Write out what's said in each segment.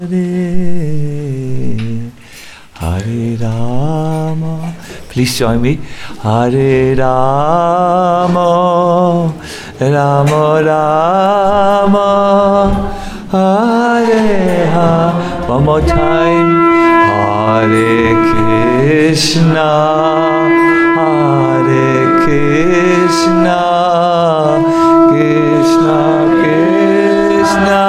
Hare Rama. Please join me. Hare Rama, Rama Rama, Hare Hare. One more time. Hare Krishna, Hare Krishna, Krishna Krishna,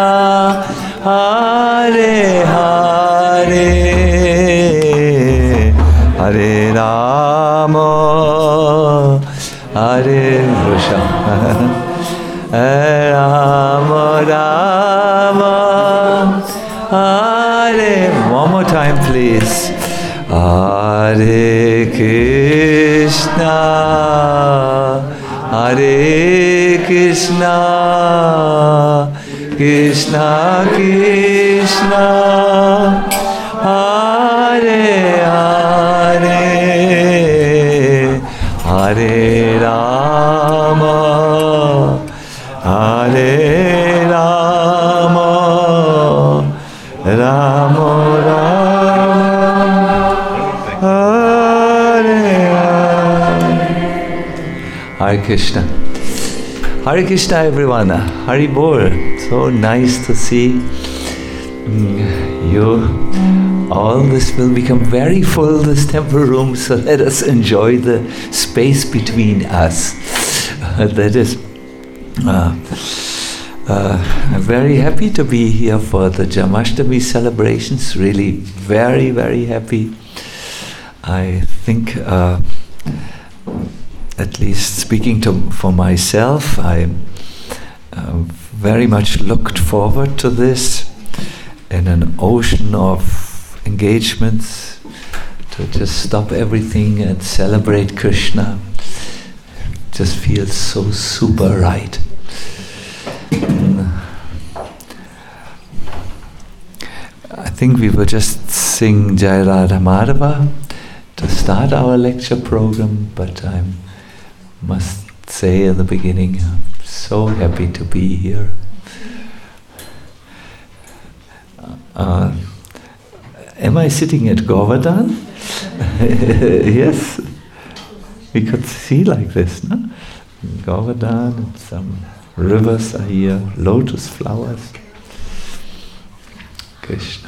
Hare Hare, Hare Rama, Hare Krishna, Rama Rama, Hare. One more time, please. Hare Krishna, Hare Krishna, Krishna Krishna, Hare Hare, Hare Rama, Hare Rama, Rama Hare Krishna. Hare Krishna, everyone. Hari Bol. So nice to see you. All this will become very full, this temple room, so let us enjoy the space between us. That is, I'm very happy to be here for the Jamashtami celebrations. Really very, very happy. I think at least speaking for myself, I very much looked forward to this in an ocean of engagements, to just stop everything and celebrate Krishna. Just feels so super right. I think we will just sing Jai Radha Madhava to start our lecture program, but I must say in the beginning, I'm so happy to be here. Am I sitting at Govardhan? Yes, we could see like this, no? Govardhan, and some rivers are here, lotus flowers. Krishna.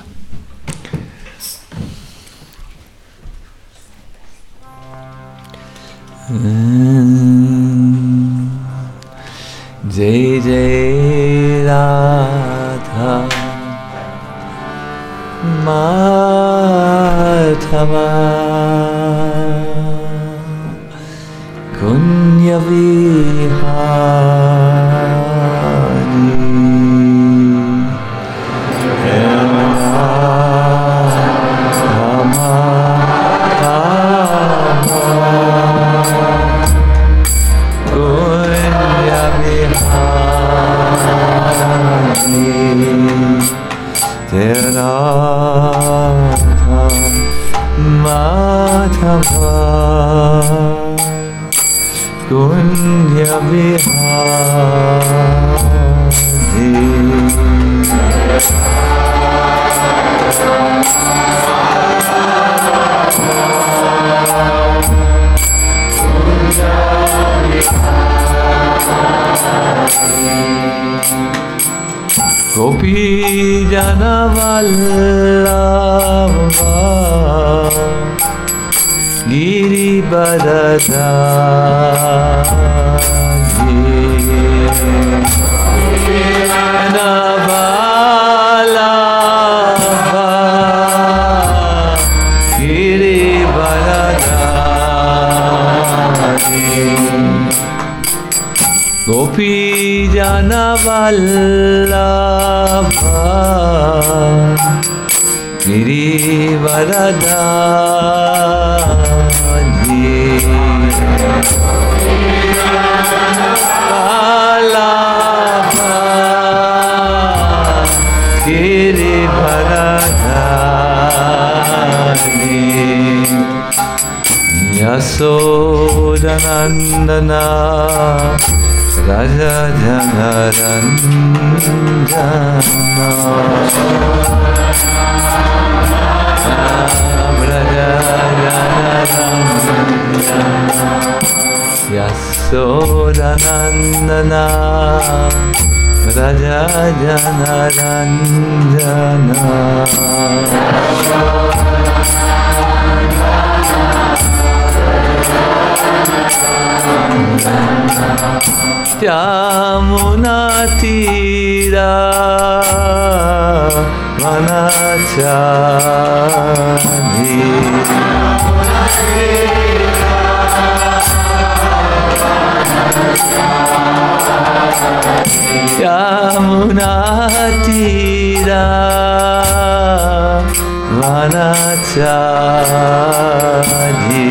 Jai Jai Radha Madhava Kunya Vihari Madhava Kunya Vihari Gopi Jana Vallabha Giri Baradhari Jana Vallabha Giri Baradhari Gopi Jana Vallabha Giri Varadhari Vallabha Giri Varadhari Yasodanandana Raja Janaranjana Raja Janaranjana Yasodanandana Raja Janaranjana Yamuna Tira Vanachari Yamuna Tira Vanachari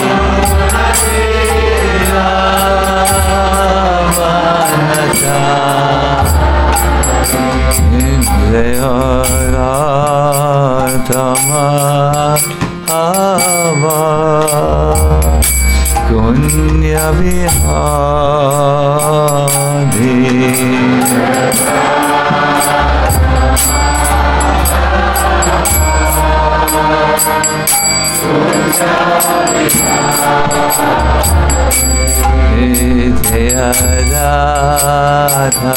Indreyarātama Ava Gunya Vihadi Vidya Radha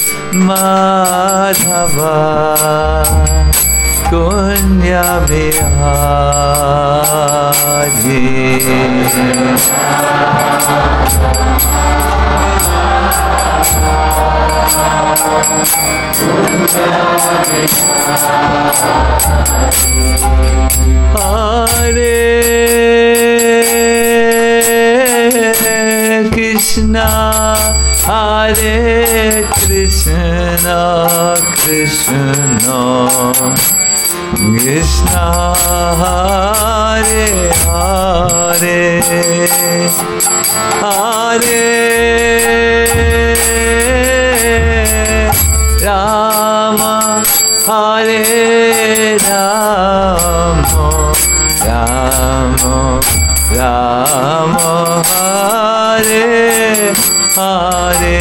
Madhava Gunya Vihari Hare Krishna Hare Krishna Krishna Krishna Hare Hare Hare Rama Hare Rama Rama Rama Hare Hare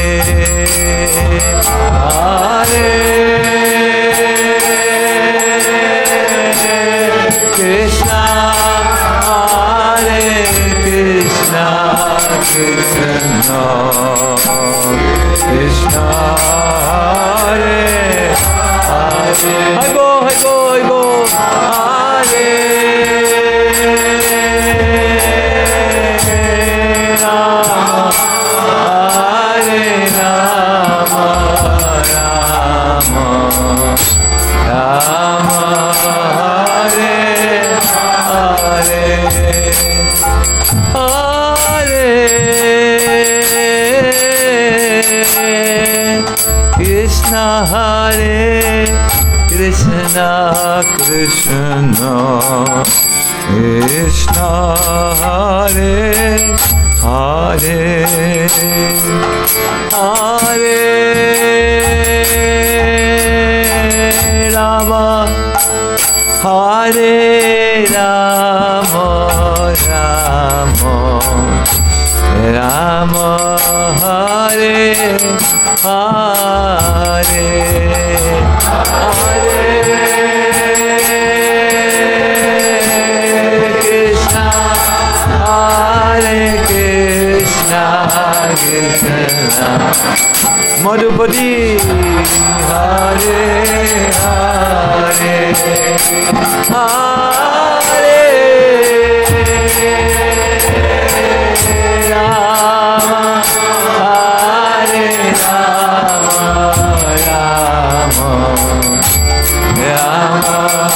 Hare Krishna Hare Krishna Krishna Krishna Hare Hare Hai Bo Hare Krishna Hare Krishna Krishna Krishna Hare Hare Hare Rama Hare Rama Rama Rama Hare Hare Hare Krishna Hare Krishna Krishna Madhupati Hare Hare Hare Rama Hare Rama Rama Rama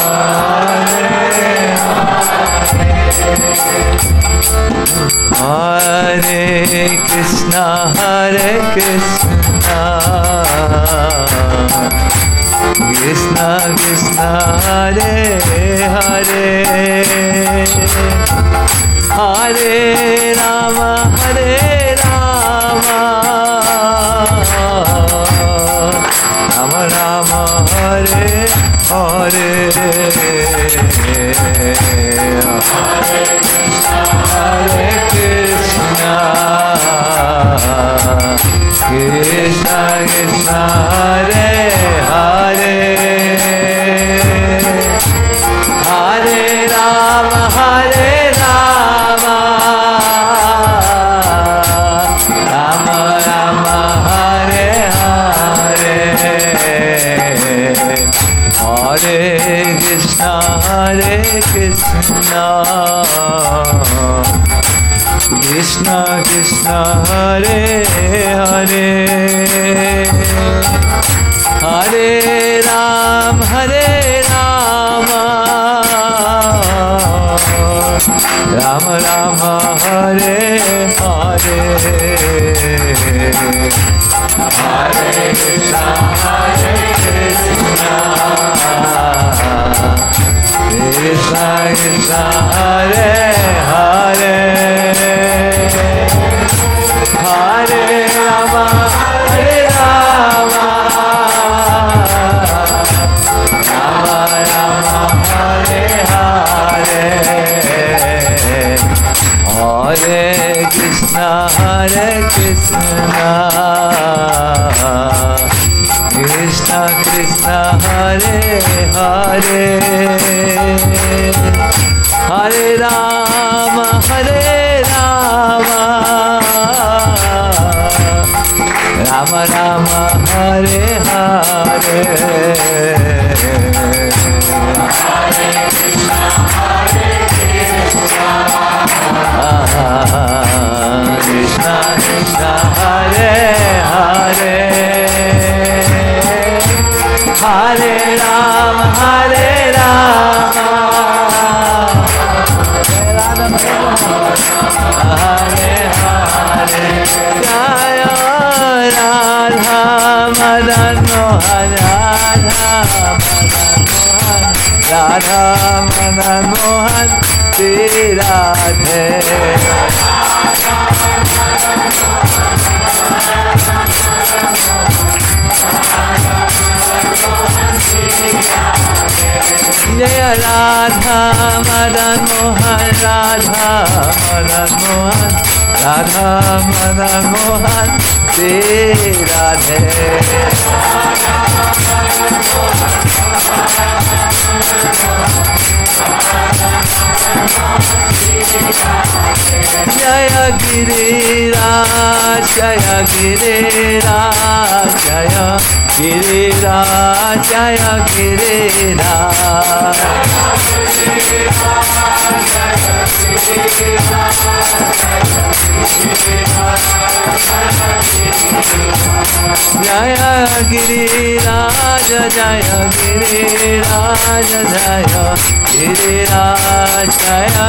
Hare Krishna Hare Krishna Krishna Krishna Hare Hare Hare Rama Hare Rama Rama Rama Hare Hare Hare Krishna Krishna Krishna Hare Hare Hare Rama Hare Rama Rama Rama Hare Hare Hare Krishna Krishna Krishna Hare Hare Hare Rama Rama Rama Hare Hare Hare Krishna Krishna Krishna Hare Hare Hare Rama Rama Rama Hare Hare Hare Krishna Krishna Krishna Hare Hare Hare Rama Rama Rama Hare Hare Hare Krishna Krishna Krishna Krishna Hare Hare Hare Rama Hare Rama Hare Hare Jaya Radha Madan Mohan Radha Madan Mohan Radhe Jaya Radha Madan Mohan Radha Madan Mohan Radha Madan Mohan Radhe Jaya Giriraj Jaya Giriraj Jaya Giriraj Jaya Giriraj Jaya Giriraj Jaya Giriraj Jaya Giriraj Jaya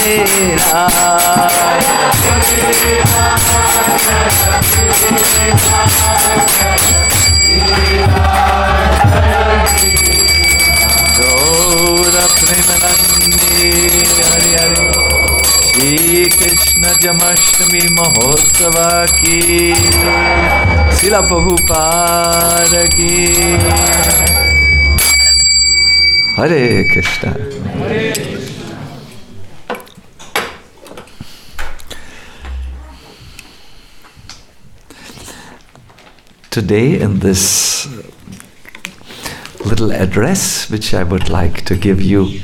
Gaura Premanandi Hari Hari Shri Krishna Jamashtami Mahotsava ki Srila Prabhupada ki Hare Krishna. Today in this little address which I would like to give you,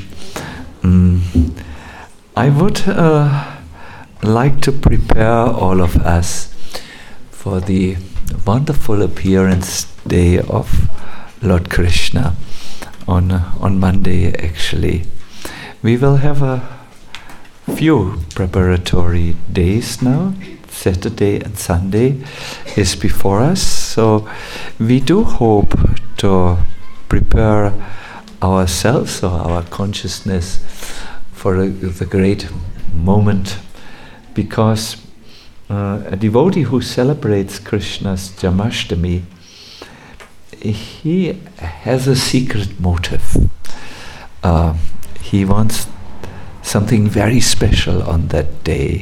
I would like to prepare all of us for the wonderful appearance day of Lord Krishna on Monday actually. We will have a few preparatory days now. Saturday and Sunday is before us, so we do hope to prepare ourselves or our consciousness for the great moment, because a devotee who celebrates Krishna's Jamashtami, he has a secret motive. He wants something very special on that day.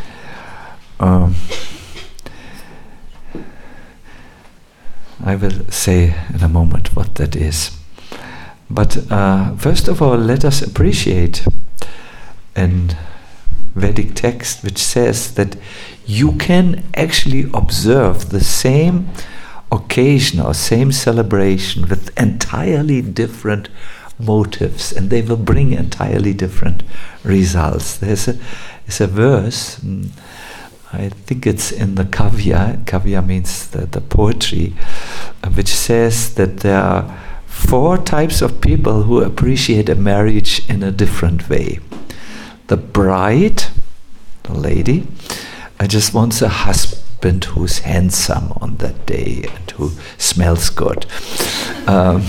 I will say in a moment what that is. But first of all, let us appreciate in Vedic text which says that you can actually observe the same occasion or same celebration with entirely different motives, and they will bring entirely different results. There's a verse, I think it's in the Kavya. Kavya means the poetry, which says that there are 4 types of people who appreciate a marriage in a different way. The bride, the lady, just wants a husband who's handsome on that day and who smells good or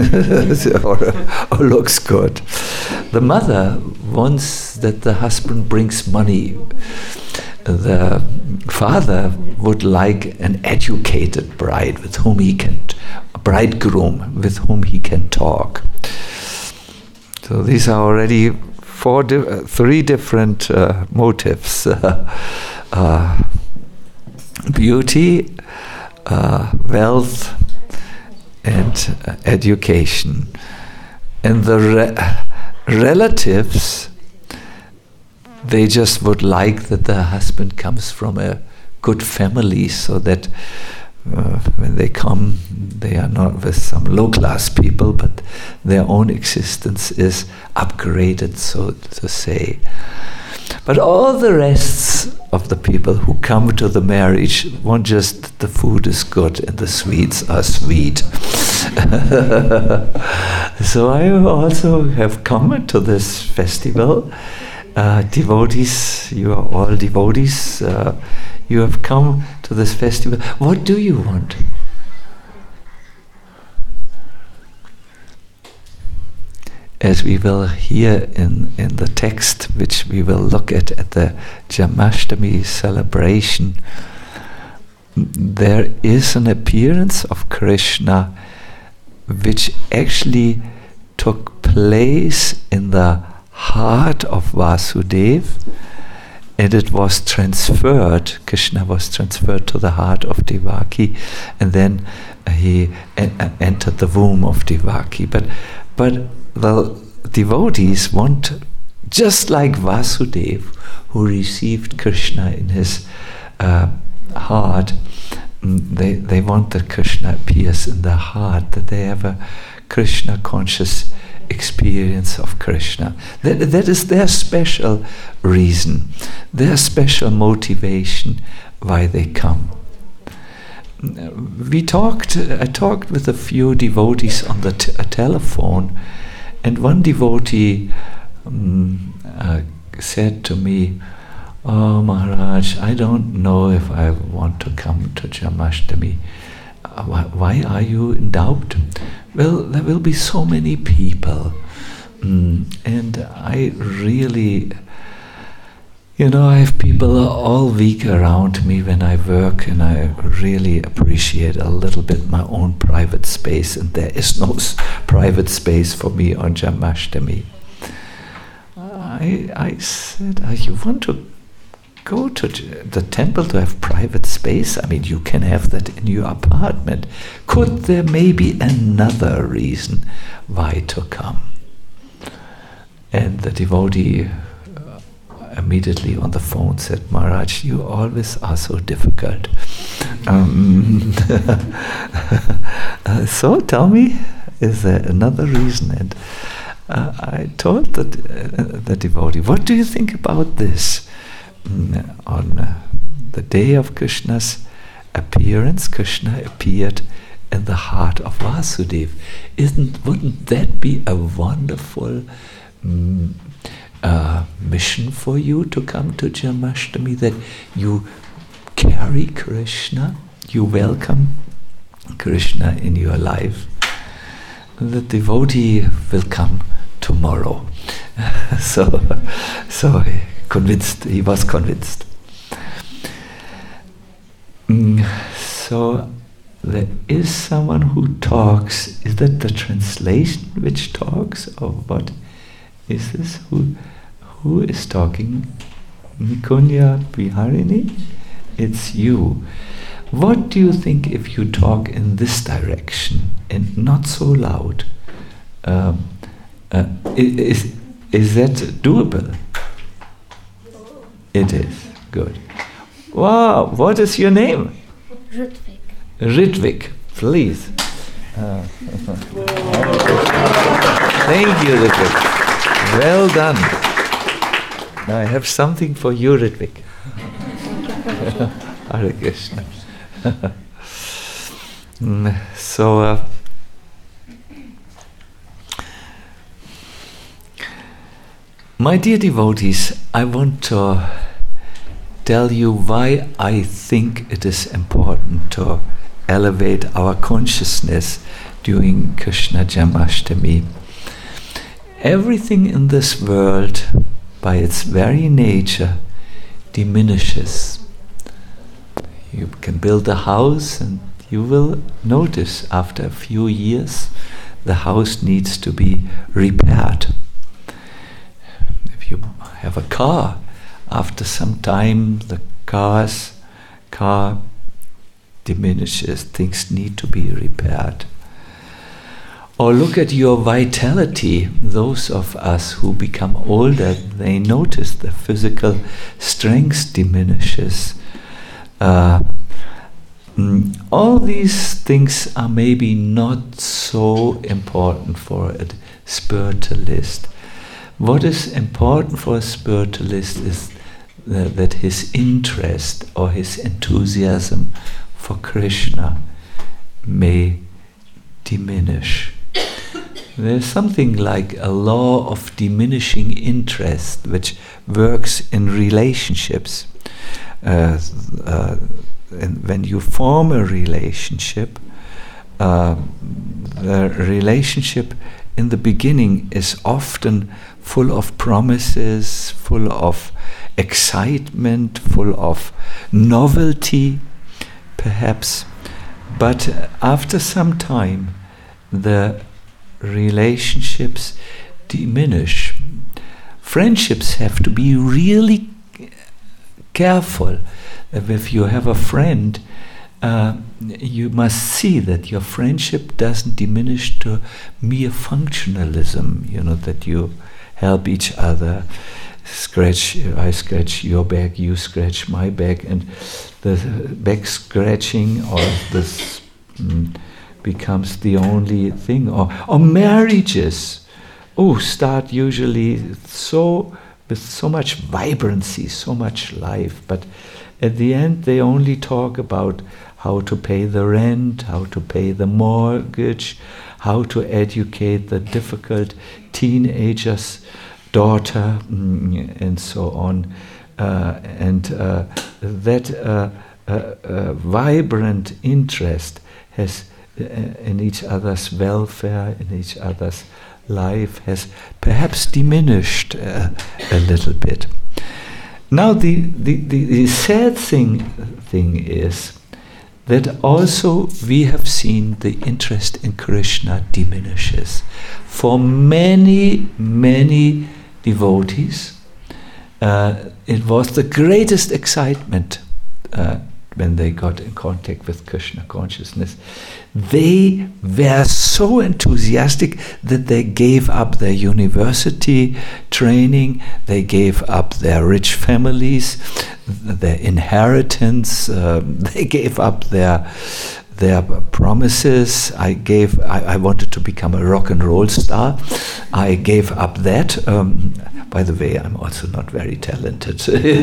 looks good. The mother wants that the husband brings money. The father would like an educated bride with whom he can, a bridegroom with whom he can talk. So these are already 3 different motives. Beauty, wealth, and education. And the relatives, they just would like that the husband comes from a good family, so that when they come, they are not with some low-class people, but their own existence is upgraded, so to say. But all the rest of the people who come to the marriage want just the food is good and the sweets are sweet. So I also have come to this festival. Devotees, you are all devotees. You have come to this festival. What do you want? As we will hear in the text, which we will look at the Janmashtami celebration, there is an appearance of Krishna which actually took place in the heart of Vasudeva, and it was transferred, Krishna was transferred to the heart of Devaki, and then he entered the womb of Devaki. But the devotees want, just like Vasudeva, who received Krishna in his heart, they want that Krishna appears in their heart, that they have a Krishna conscious experience of Krishna. That is their special reason, their special motivation why they come. I talked with a few devotees on the telephone, and one devotee said to me, "Oh Maharaj, I don't know if I want to come to Janmashtami. Why are you in doubt?" Well, there will be so many people, and I really, I have people all week around me when I work, and I really appreciate a little bit my own private space, and there is no private space for me on Janmashtami. I said, you want to go to the temple to have private space? I mean, you can have that in your apartment. Could there maybe another reason why to come? And the devotee immediately on the phone said, "Maharaj, you always are so difficult. So tell me, is there another reason?" And I told the devotee, "What do you think about this? On the day of Krishna's appearance, Krishna appeared in the heart of Vasudeva. Wouldn't that be a wonderful mission for you to come to Janmashtami, that you carry Krishna, you welcome Krishna in your life?" The devotee will come tomorrow. So he was convinced. So there is someone who talks. Is that the translation which talks, or what is this? Who is talking? Nikunya Biharini? It's you. What do you think if you talk in this direction and not so loud? Is that doable? It is. Good. Wow, what is your name? Ritwik. Ritwik, please. Thank you, Ritwik. Well done. Now I have something for you, Ritwik. Hare Krishna. So, my dear devotees, I want to tell you why I think it is important to elevate our consciousness during Krishna Janmashtami. Everything in this world, by its very nature, diminishes. You can build a house and you will notice after a few years the house needs to be repaired. If you have a car, after some time the car diminishes, things need to be repaired. Or look at your vitality. Those of us who become older, they notice the physical strength diminishes. All these things are maybe not so important for a spiritualist. What is important for a spiritualist is that his interest or his enthusiasm for Krishna may diminish. There's something like a law of diminishing interest which works in relationships. When you form a relationship, the relationship in the beginning is often full of promises, full of excitement, full of novelty, perhaps. But after some time, the relationships diminish. Friendships have to be really careful. If you have a friend, you must see that your friendship doesn't diminish to mere functionalism, that you help each other. I scratch your back, you scratch my back, and the back scratching or this becomes the only thing. Or marriages, start usually with so much vibrancy, so much life, but at the end they only talk about how to pay the rent, how to pay the mortgage, how to educate the difficult teenager's daughter, and so on. That vibrant interest has in each other's welfare, in each other's life, has perhaps diminished a little bit. Now the sad thing is that also we have seen the interest in Krishna diminishes. For many, many devotees, it was the greatest excitement when they got in contact with Krishna consciousness. They were so enthusiastic that they gave up their university training, they gave up their rich families, their inheritance, they gave up their promises. I wanted to become a rock and roll star. I gave up that. By the way, I'm also not very talented.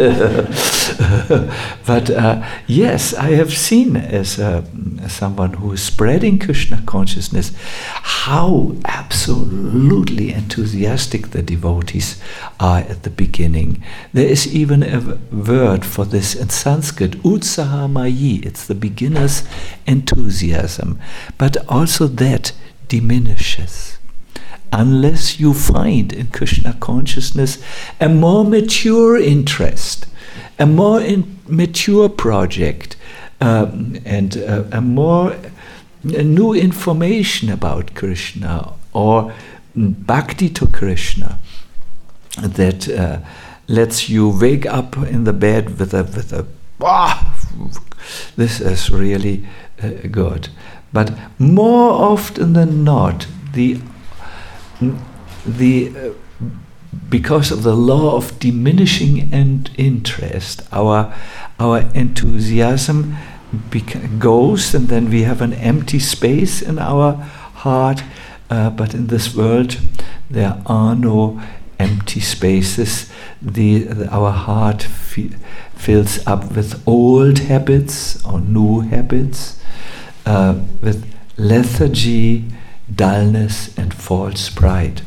But yes, I have seen as someone who is spreading Krishna consciousness how absolutely enthusiastic the devotees are at the beginning. There is even a word for this in Sanskrit, utsaha mayi. It's the beginner's enthusiasm. But also that diminishes unless you find in Krishna consciousness a more mature interest, a more mature project, and a more new information about Krishna or bhakti to Krishna that lets you wake up in the bed with a this is really good. But more often than not, the because of the law of diminishing interest, our enthusiasm goes, and then we have an empty space in our heart. But in this world, there are no empty spaces. Our heart fills up with old habits or new habits, with lethargy, dullness, and false pride.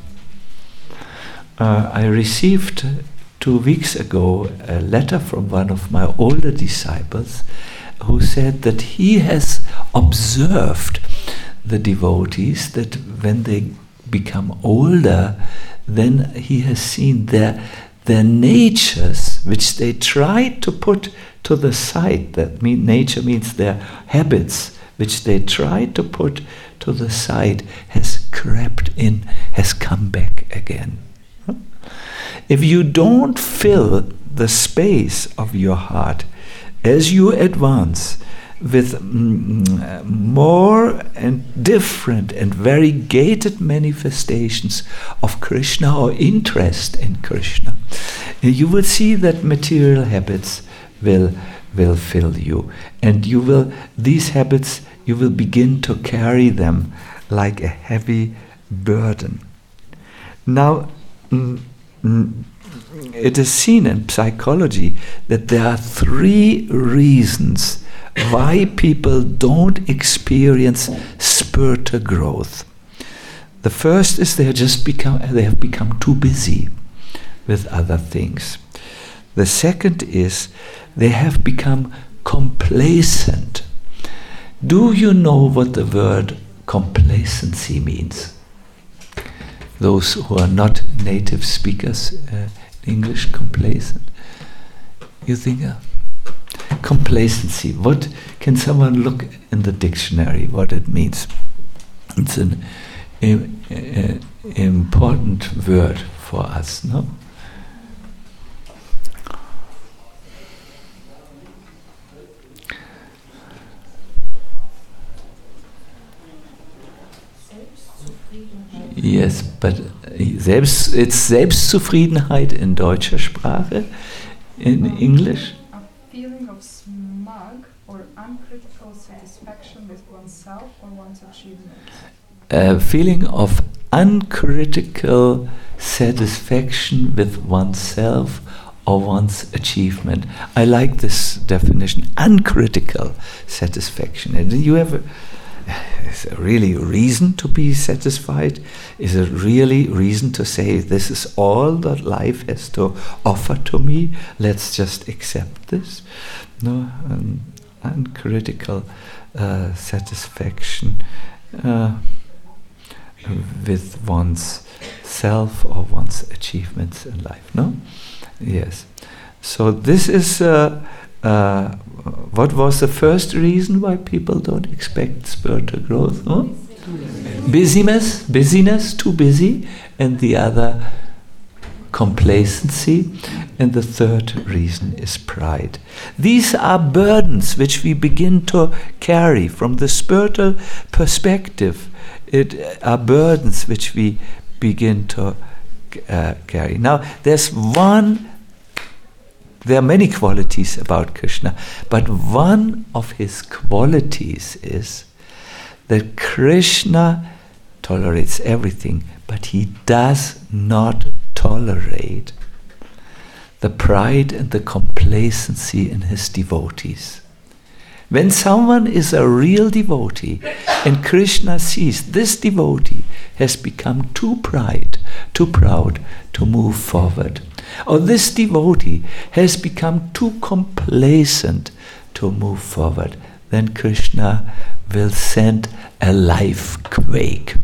I received 2 weeks ago a letter from one of my older disciples who said that he has observed the devotees, that when they become older, then he has seen their natures, which they tried to put to the side. Nature means their habits, which they tried to put to the side, has crept in, has come back again. If you don't fill the space of your heart as you advance with more and different and variegated manifestations of Krishna or interest in Krishna, you will see that material habits will fill you, and these habits, you will begin to carry them like a heavy burden. Now, it is seen in psychology that there are 3 reasons why people don't experience spiritual growth. The first is they have become too busy with other things. The second is they have become complacent. Do you know what the word complacency means? Those who are not native speakers, English, complacent. You think, complacency. What can someone look in the dictionary what it means? It's an important word for us, no? Yes, but it's Selbstzufriedenheit in deutscher Sprache, in English. A feeling of smug or uncritical satisfaction with oneself or one's achievements. A feeling of uncritical satisfaction with oneself or one's achievement. I like this definition, uncritical satisfaction. And you have is there really reason to be satisfied? Is there really reason to say, this is all that life has to offer to me? Let's just accept this? No, uncritical satisfaction with one's self or one's achievements in life, no? Yes. So this is what was the first reason why people don't expect spiritual growth? Huh? Busyness, too busy, and the other complacency, and the third reason is pride. These are burdens which we begin to carry from the spiritual perspective. It are burdens which we begin to carry. Now, there are many qualities about Krishna, but one of his qualities is that Krishna tolerates everything, but he does not tolerate the pride and the complacency in his devotees. When someone is a real devotee and Krishna sees this devotee has become too proud to move forward, or this devotee has become too complacent to move forward, then Krishna will send a life quake.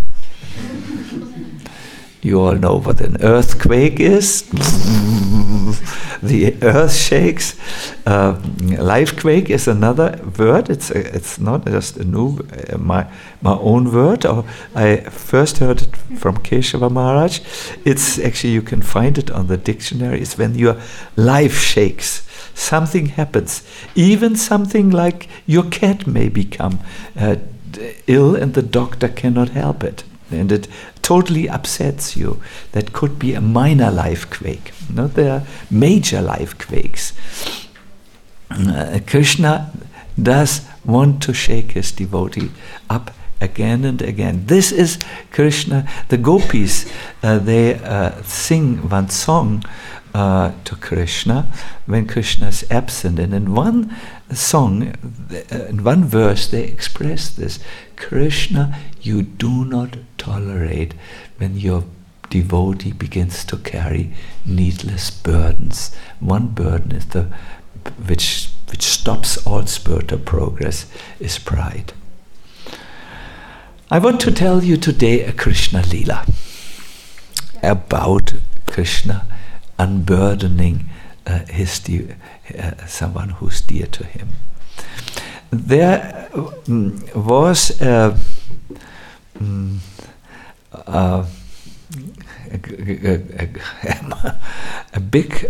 You all know what an earthquake is. The earth shakes. Lifequake is another word. It's not just a new my own word. I first heard it from Keshava Maharaj. It's actually, you can find it on the dictionary. It's when your life shakes. Something happens. Even something like your cat may become ill and the doctor cannot help it. And it totally upsets you, that could be a minor life quake. There are major life quakes. Krishna does want to shake his devotee up again and again. This is Krishna. The gopis, they sing one song to Krishna when Krishna is absent, and in one song, in one verse, they express this: Krishna, you do not tolerate when your devotee begins to carry needless burdens. One burden is which stops all spiritual progress, is pride. I want to tell you today a Krishna Lila about Krishna unburdening someone who's dear to him. There was a big.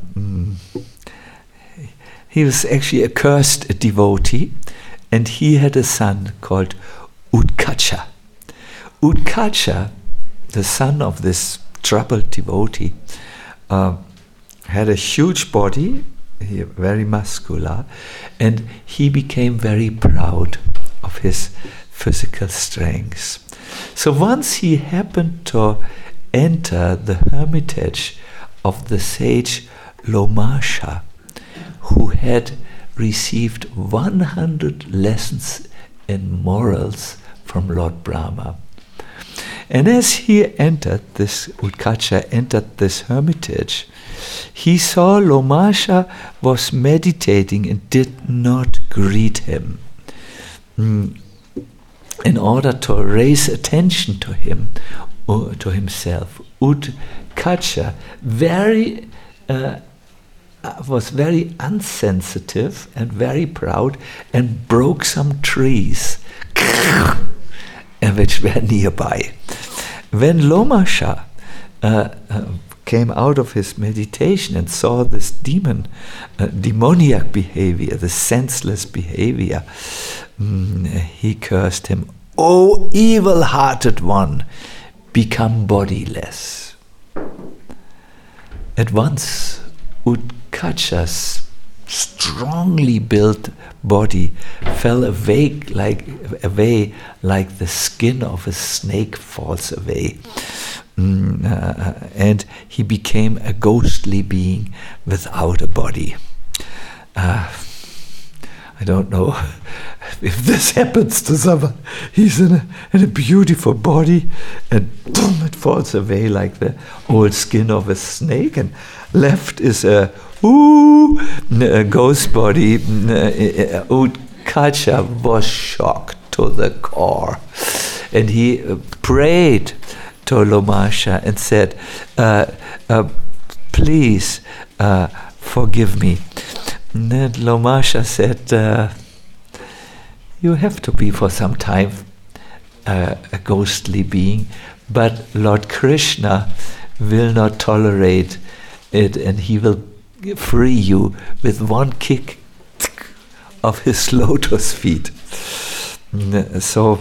He was actually a cursed devotee, and he had a son called Utkacha. Utkacha, the son of this troubled devotee, had a huge body, very muscular, and he became very proud of his physical strength. So once he happened to enter the hermitage of the sage Lomasha, who had received 100 lessons in morals from Lord Brahma. And as he entered Utkacha entered this hermitage, he saw Lomasha was meditating and did not greet him. In order to raise attention to him, or to himself, Utkacha was very unsensitive and very proud, and broke some trees which were nearby. When Lomasha came out of his meditation and saw this demoniac behavior, the senseless behavior, he cursed him, "O evil-hearted one, become bodiless." At once, Utkacha's strongly built body fell away like the skin of a snake falls away, and he became a ghostly being without a body. I don't know if this happens to someone. He's in a beautiful body, and boom, it falls away like the old skin of a snake, and left is a ghost body. Utkacha was shocked to the core, and he prayed to Lomasha and said, "Please forgive me." And then Lomasha said, "You have to be for some time a ghostly being, but Lord Krishna will not tolerate it, and he will free you with one kick of his lotus feet." So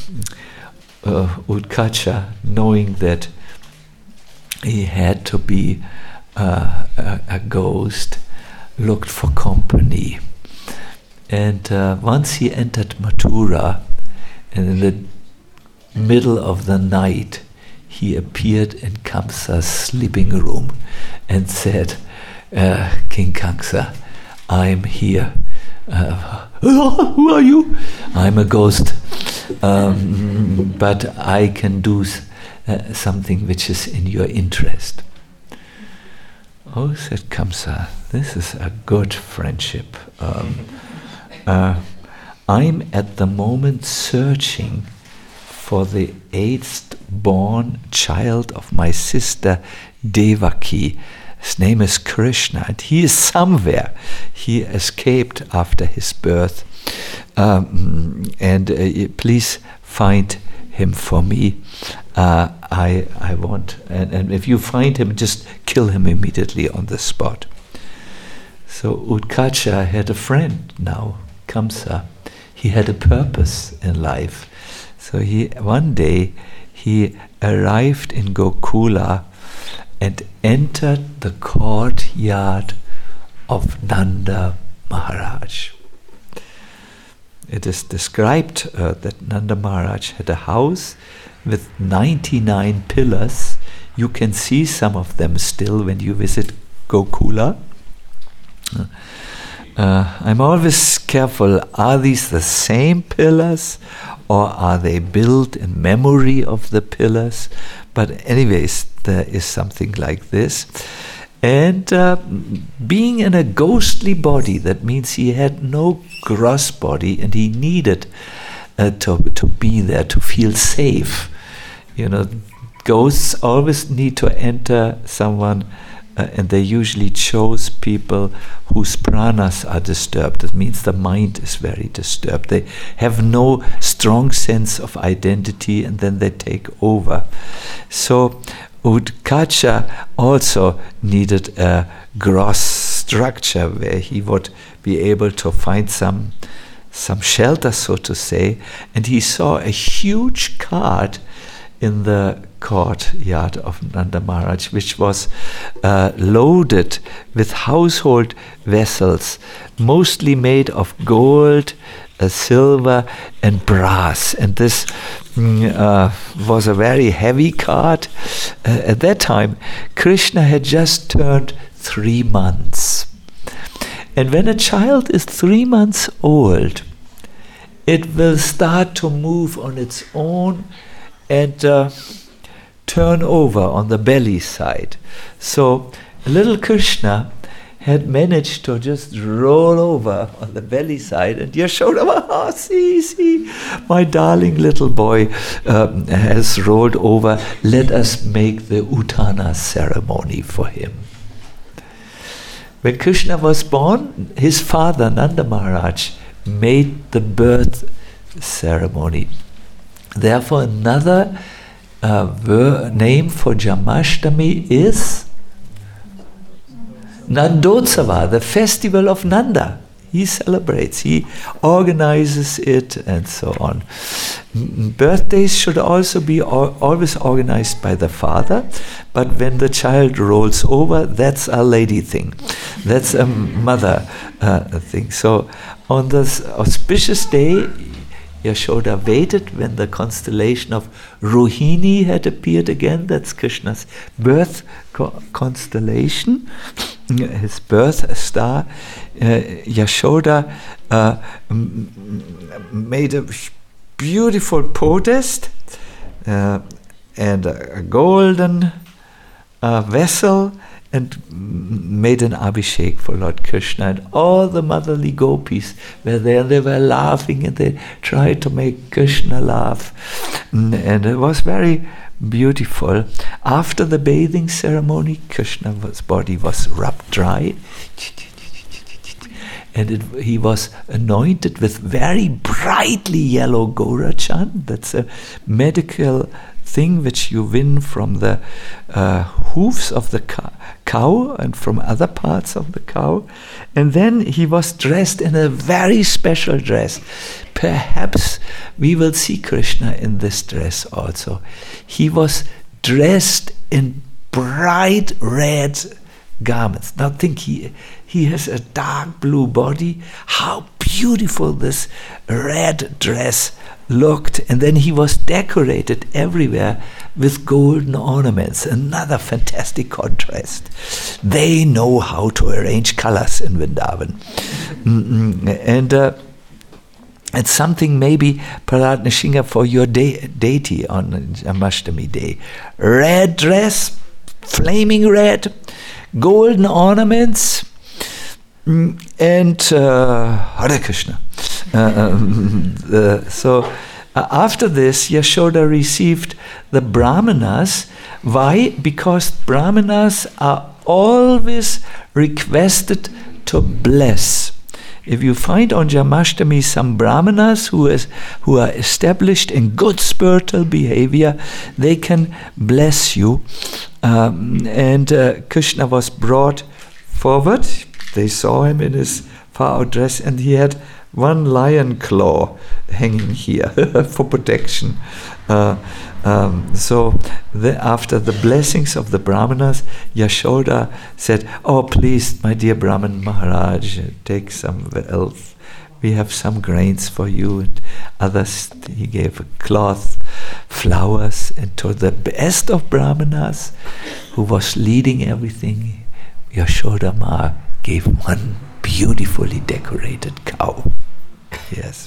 Utkacha, knowing that he had to be a ghost, looked for company. And once he entered Mathura, and in the middle of the night, he appeared in Kamsa's sleeping room and said, "King Kamsa, I'm here." "Who are you?" "I'm a ghost, but I can do something which is in your interest." "Oh," said Kamsa, "this is a good friendship. I'm at the moment searching for the 8th born child of my sister Devaki. His name is Krishna, and he is somewhere. He escaped after his birth, and please find him for me. I want, and if you find him, just kill him immediately on the spot." So Utkacha had a friend now, Kamsa. He had a purpose in life. So one day he arrived in Gokula and entered the courtyard of Nanda Maharaj. It is described that Nanda Maharaj had a house with 99 pillars. You can see some of them still when you visit Gokula. I'm always careful, are these the same pillars or are they built in memory of the pillars? But anyways, there is something like this. And being in a ghostly body, that means he had no gross body and he needed to be there to feel safe. You know, ghosts always need to enter someone and they usually chose people whose pranas are disturbed. That means the mind is very disturbed. They have no strong sense of identity and then they take over. So Utkacha also needed a gross structure where he would be able to find some shelter, so to say, and he saw a huge cart in the courtyard of Nanda Maharaj, which was loaded with household vessels, mostly made of gold, silver and brass. And this was a very heavy cart. At that time, Krishna had just turned 3 months. And when a child is 3 months old, it will start to move on its own and turn over on the belly side. So little Krishna had managed to just roll over on the belly side, and Yashoda, see, my darling little boy has rolled over. Let us make the Uttana ceremony for him. When Krishna was born, his father Nanda Maharaj made the birth ceremony. Therefore, another name for Jamashtami is Nandotsava, the festival of Nanda. He celebrates, he organizes it, and so on. Birthdays should also be always organized by the father, but when the child rolls over, that's a lady thing. That's a mother thing. So on this auspicious day, Yashoda waited when the constellation of Rohini had appeared again. That's Krishna's birth constellation, his birth star. Yashoda made a beautiful podest and a golden vessel, and made an abhishek for Lord Krishna. And all the motherly gopis were there, and they were laughing, and they tried to make Krishna laugh. And it was very beautiful. After the bathing ceremony, Krishna's body was rubbed dry, and he was anointed with very brightly yellow Gorachan. That's a medical thing which you win from the hooves of the cow and from other parts of the cow. And then he was dressed in a very special dress. Perhaps we will see Krishna in this dress also. He was dressed in bright red garments. Now think, he has a dark blue body. How beautiful this red dress looked. And then he was decorated everywhere with golden ornaments. Another fantastic contrast. They know how to arrange colors in Vrindavan. And it's something maybe Prahlad Nrsimha for your deity on Jamashtami day. Red dress, flaming red, golden ornaments, and Hare Krishna. So after this, Yashoda received the Brahmanas. Why? Because Brahmanas are always requested to bless. If you find on Jamashtami some Brahmanas who are established in good spiritual behavior, they can bless you. And Krishna was brought forward. They saw him in his far-out dress, and he had one lion claw hanging here for protection. So after the blessings of the Brahmanas, Yashoda said, "Oh, please, my dear Brahman Maharaj, take some wealth. We have some grains for you." And others, he gave a cloth, flowers, and to the best of Brahmanas, who was leading everything, Yashoda Ma gave one beautifully decorated cow. Yes.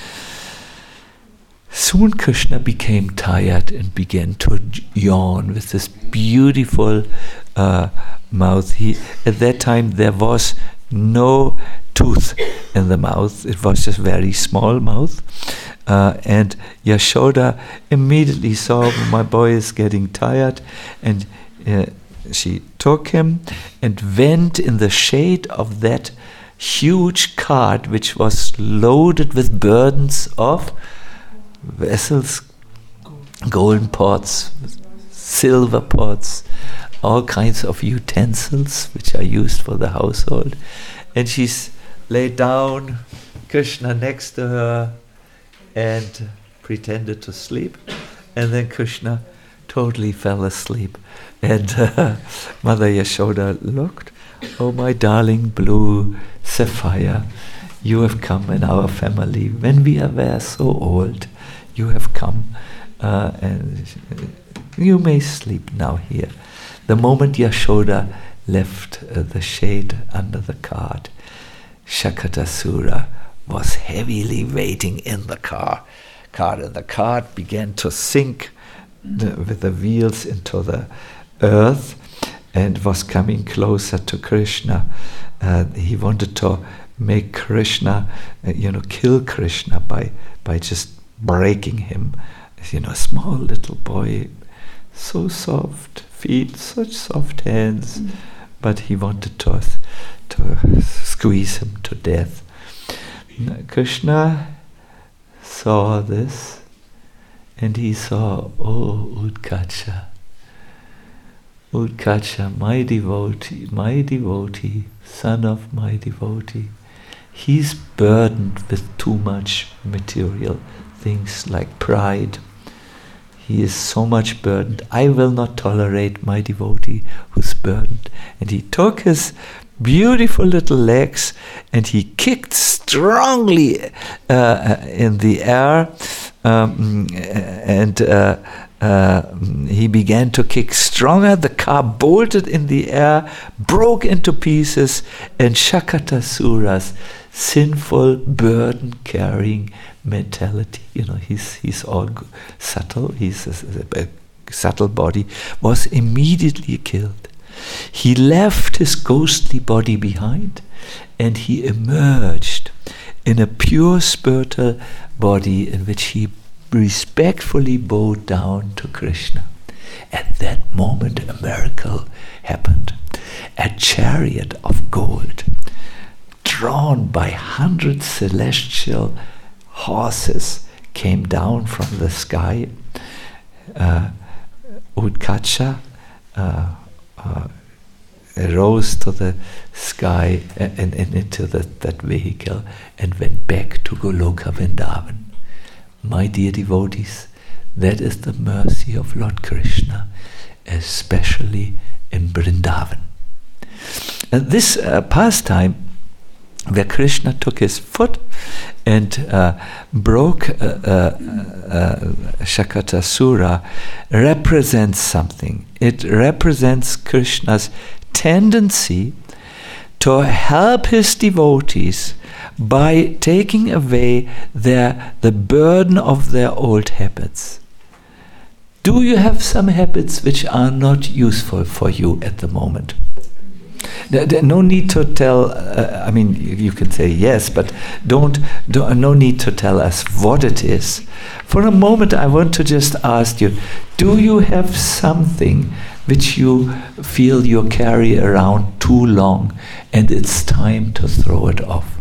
Soon Krishna became tired and began to yawn with this beautiful mouth. At that time there was no tooth in the mouth. It was just very small mouth. And Yashoda immediately saw, my boy is getting tired, and she took him and went in the shade of that huge cart which was loaded with burdens of vessels, golden pots, silver pots, all kinds of utensils which are used for the household. And she's laid down, Krishna next to her, and pretended to sleep. And then Krishna totally fell asleep. And Mother Yashoda looked, "Oh, my darling blue sapphire, you have come in our family. When we were so old, you have come, and you may sleep now here." The moment Yashoda left the shade under the cart, Shakatasura was heavily waiting in the car. And the cart began to sink with the wheels into the earth and was coming closer to Krishna. He wanted to make Krishna, kill Krishna by just breaking him. A small little boy, so soft feet, such soft hands, but he wanted to squeeze him to death. Krishna saw this, and he saw, "Oh, Utkacha, my devotee, son of my devotee, he's burdened with too much material things like pride. He is so much burdened. I will not tolerate my devotee who's burdened." And he took his beautiful little legs and he kicked strongly in the air, and he began to kick stronger. The car bolted in the air, broke into pieces, and Shakatasura's sinful burden-carrying mentality, he's all subtle, he's a subtle body, was immediately killed. He left his ghostly body behind, and he emerged in a pure spiritual body in which he respectfully bowed down to Krishna. At that moment a miracle happened. A chariot of gold, drawn by 100 celestial horses, came down from the sky. Utkacha rose to the sky and into that vehicle and went back to Goloka Vrindavan. My dear devotees, that is the mercy of Lord Krishna, especially in Vrindavan. This pastime, where Krishna took his foot and broke Shakatasura, represents something. It represents Krishna's tendency to help his devotees by taking away the burden of their old habits. Do you have some habits which are not useful for you at the moment? No need to tell, you can say yes, but no need to tell us what it is. For a moment, I want to just ask you, do you have something which you feel you carry around too long and it's time to throw it off?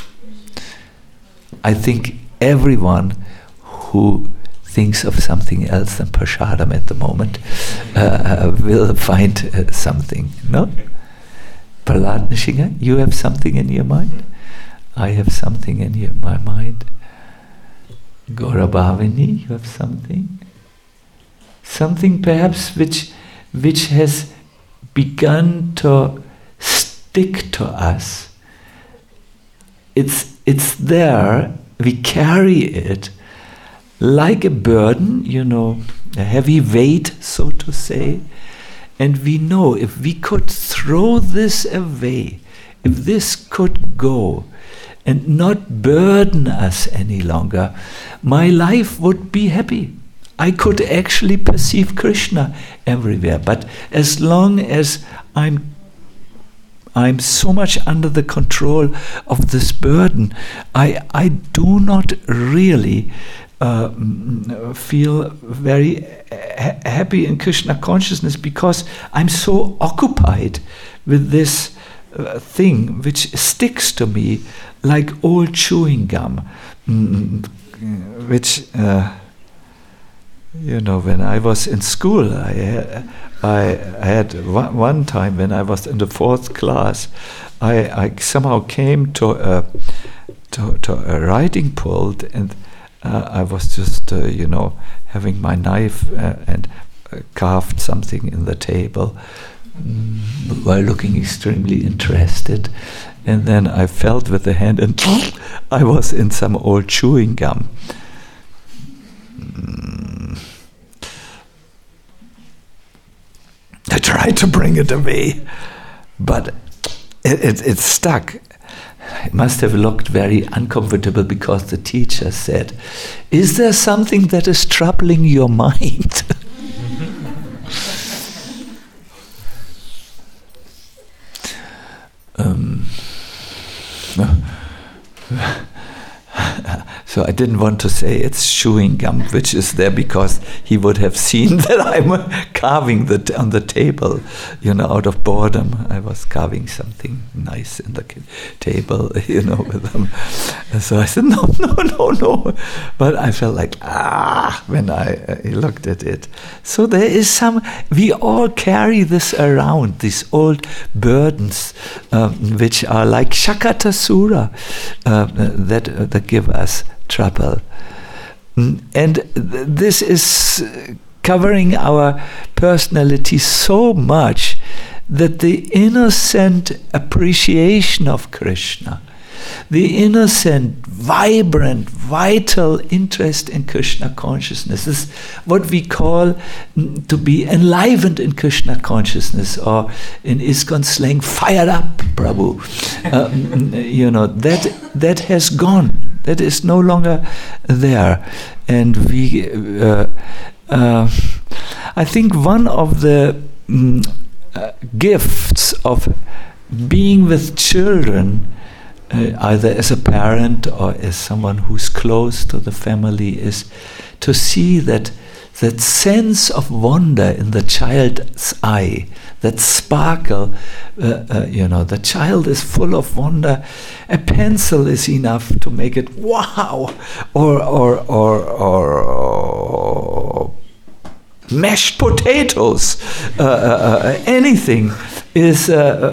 I think everyone who thinks of something else than prasadam at the moment will find something, no? Prahlad Nrsimha, you have something in your mind? I have something in my mind. Gaurabhavini, you have something? Something perhaps which has begun to stick to us. It's there, we carry it like a burden, a heavy weight, so to say, and we know if we could throw this away, if this could go and not burden us any longer, my life would be happy. I could actually perceive Krishna everywhere. But as long as I'm so much under the control of this burden, I do not really feel very happy in Krishna consciousness, because I'm so occupied with this thing which sticks to me like old chewing gum, which when I was in school, I had one time when I was in the 4th class, I somehow came to a writing pult, and I was just having my knife and carved something in the table while looking extremely interested, and then I felt with the hand and I was in some old chewing gum. I tried to bring it away, but it stuck. It must have looked very uncomfortable, because the teacher said, "Is there something that is troubling your mind?" So I didn't want to say it's chewing gum, which is there because he would have seen that I'm carving on the table, out of boredom. I was carving something nice in the table, with them. And so I said, no. But I felt like, when I looked at it. So there is we all carry this around, these old burdens, which are like Shakatasura, that give us trouble. And this is covering our personality so much that the innocent appreciation of Krishna, the innocent, vibrant, vital interest in Krishna consciousness is what we call to be enlivened in Krishna consciousness, or in ISKCON slang, fired up, Prabhu. That has gone. That is no longer there. And we, I think one of the gifts of being with children, either as a parent or as someone who's close to the family, is to see that sense of wonder in the child's eye, that sparkle. The child is full of wonder. A pencil is enough to make it wow, or mashed potatoes. Anything is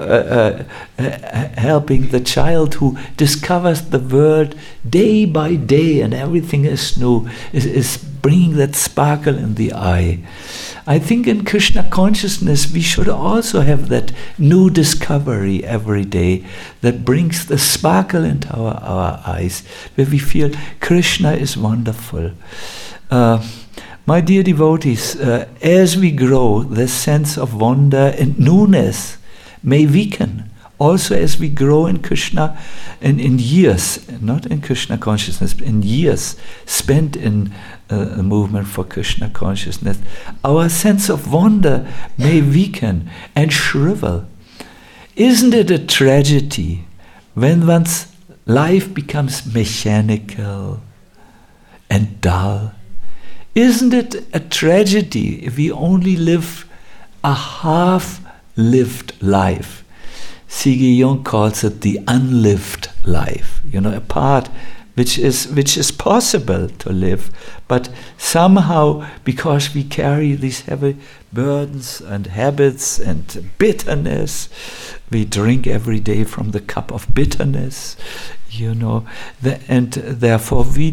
helping the child who discovers the world day by day, and everything is new, is bringing that sparkle in the eye. I think in Krishna consciousness we should also have that new discovery every day that brings the sparkle into our eyes, where we feel Krishna is wonderful. My dear devotees, as we grow, the sense of wonder and newness may weaken. Also, as we grow in Krishna, and in years, not in Krishna consciousness, but in years spent in a movement for Krishna consciousness, our sense of wonder may weaken and shrivel. Isn't it a tragedy when one's life becomes mechanical and dull? Isn't it a tragedy if we only live a half-lived life? C.G. Jung calls it the unlived life, a part which is possible to live, but somehow, because we carry these heavy burdens and habits and bitterness. We drink every day from the cup of bitterness, and therefore we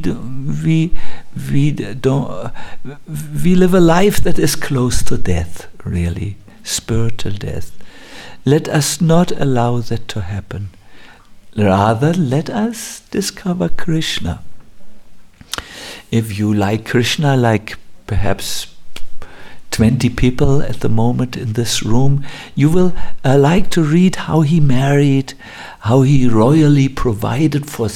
live a life that is close to death, really, spiritual death. Let us not allow that to happen. Rather, let us discover Krishna. If you like Krishna, like perhaps 20 people at the moment in this room, you will like to read how he married, how he royally provided for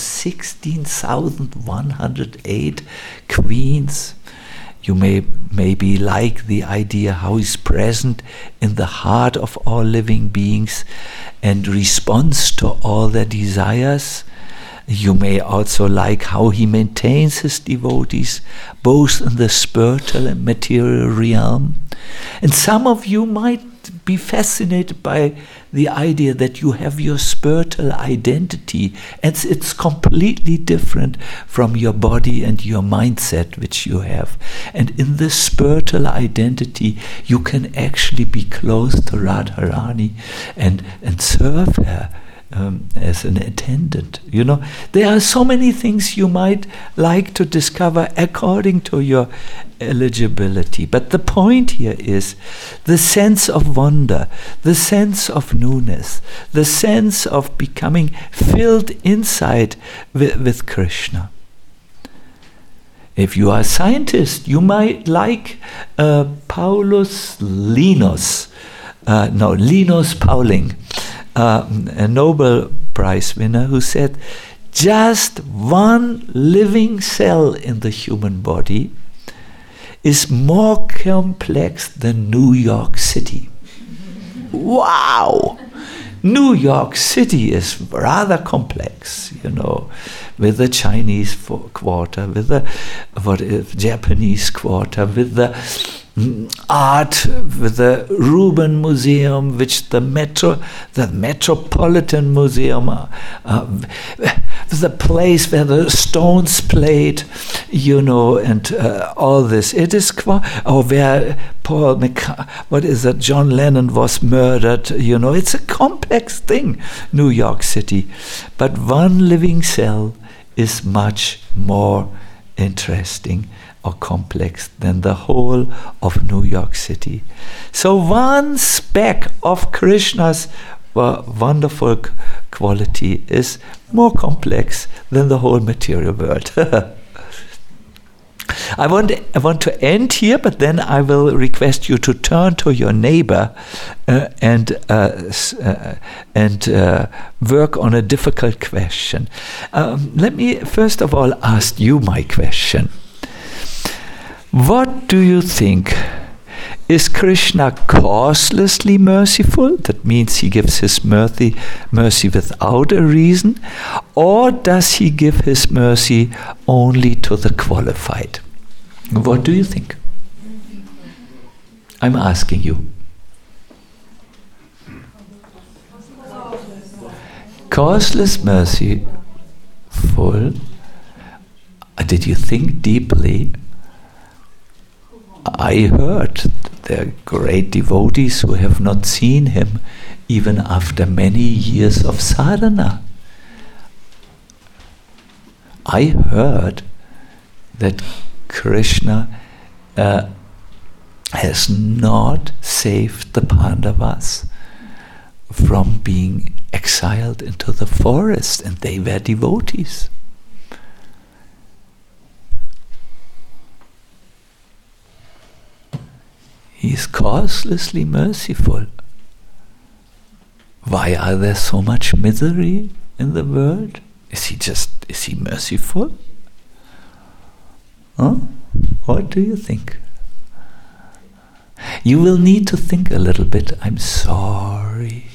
16,108 queens. You may maybe like the idea how he's present in the heart of all living beings and responds to all their desires. You may also like how he maintains his devotees, both in the spiritual and material realm. And some of you might be fascinated by the idea that you have your spiritual identity, and it's completely different from your body and your mindset which you have. And in this spiritual identity, you can actually be close to Radharani and serve her as an attendant. There are so many things you might like to discover according to your eligibility. But the point here is the sense of wonder, the sense of newness, the sense of becoming filled inside with Krishna. If you are a scientist, you might like Linus Pauling, a Nobel Prize winner, who said, just one living cell in the human body is more complex than New York City. Wow! New York City is rather complex, with the Chinese quarter, with the Japanese quarter, with the art, with the Rubin Museum, which the Metropolitan Museum, the place where the Stones played, and all this. It is where John Lennon was murdered. It's a complex thing, New York City, but one living cell is much more interesting or complex than the whole of New York City. So one speck of Krishna's wonderful quality is more complex than the whole material world. I want to end here, but then I will request you to turn to your neighbor and work on a difficult question. Let me first of all ask you my question. What do you think? Is Krishna causelessly merciful? That means he gives his mercy without a reason? Or does he give his mercy only to the qualified? What do you think? I'm asking you. Causeless merciful. Did you think deeply? I heard there are great devotees who have not seen him even after many years of sadhana. I heard that Krishna has not saved the Pandavas from being exiled into the forest, and they were devotees. He is causelessly merciful. Why are there so much misery in the world? Is he merciful? Huh? What do you think? You will need to think a little bit. I'm sorry.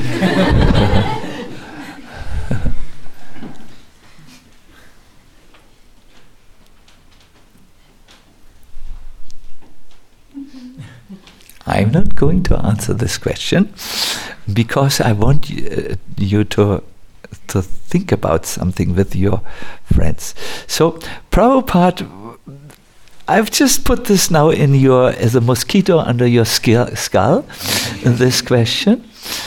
I'm not going to answer this question because I want you to think about something with your friends. So Prabhupada I've just put this now as a mosquito under your skull, this question.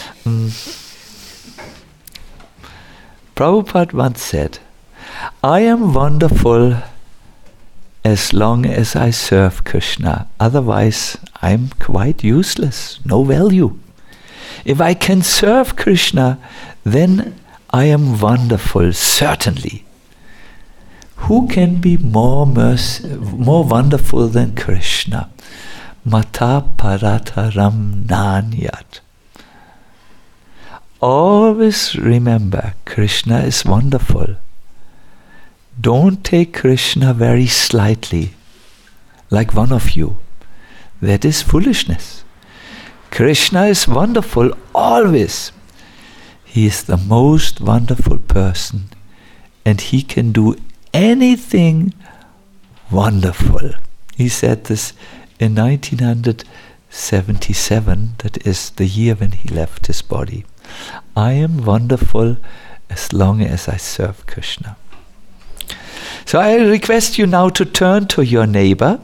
Prabhupada once said, I am wonderful as long as I serve Krishna. Otherwise, I'm quite useless, no value. If I can serve Krishna, then I am wonderful, certainly. Who can be more wonderful than Krishna? Mata parataram nanyat. Always remember, Krishna is wonderful. Don't take Krishna very slightly, like one of you. That is foolishness. Krishna is wonderful always. He is the most wonderful person, and he can do anything wonderful. He said this in 1977, that is the year when he left his body. I am wonderful as long as I serve Krishna. So I request you now to turn to your neighbor.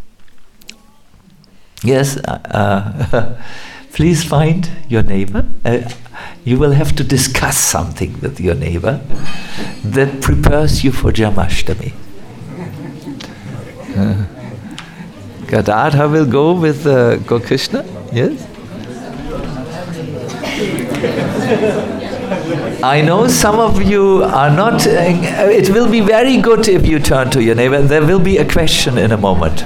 Yes, please find your neighbor. You will have to discuss something with your neighbor that prepares you for Jamashtami. Gadadhar will go with Gokrishna. Yes? I know some of you are not. It will be very good if you turn to your neighbor. There will be a question in a moment.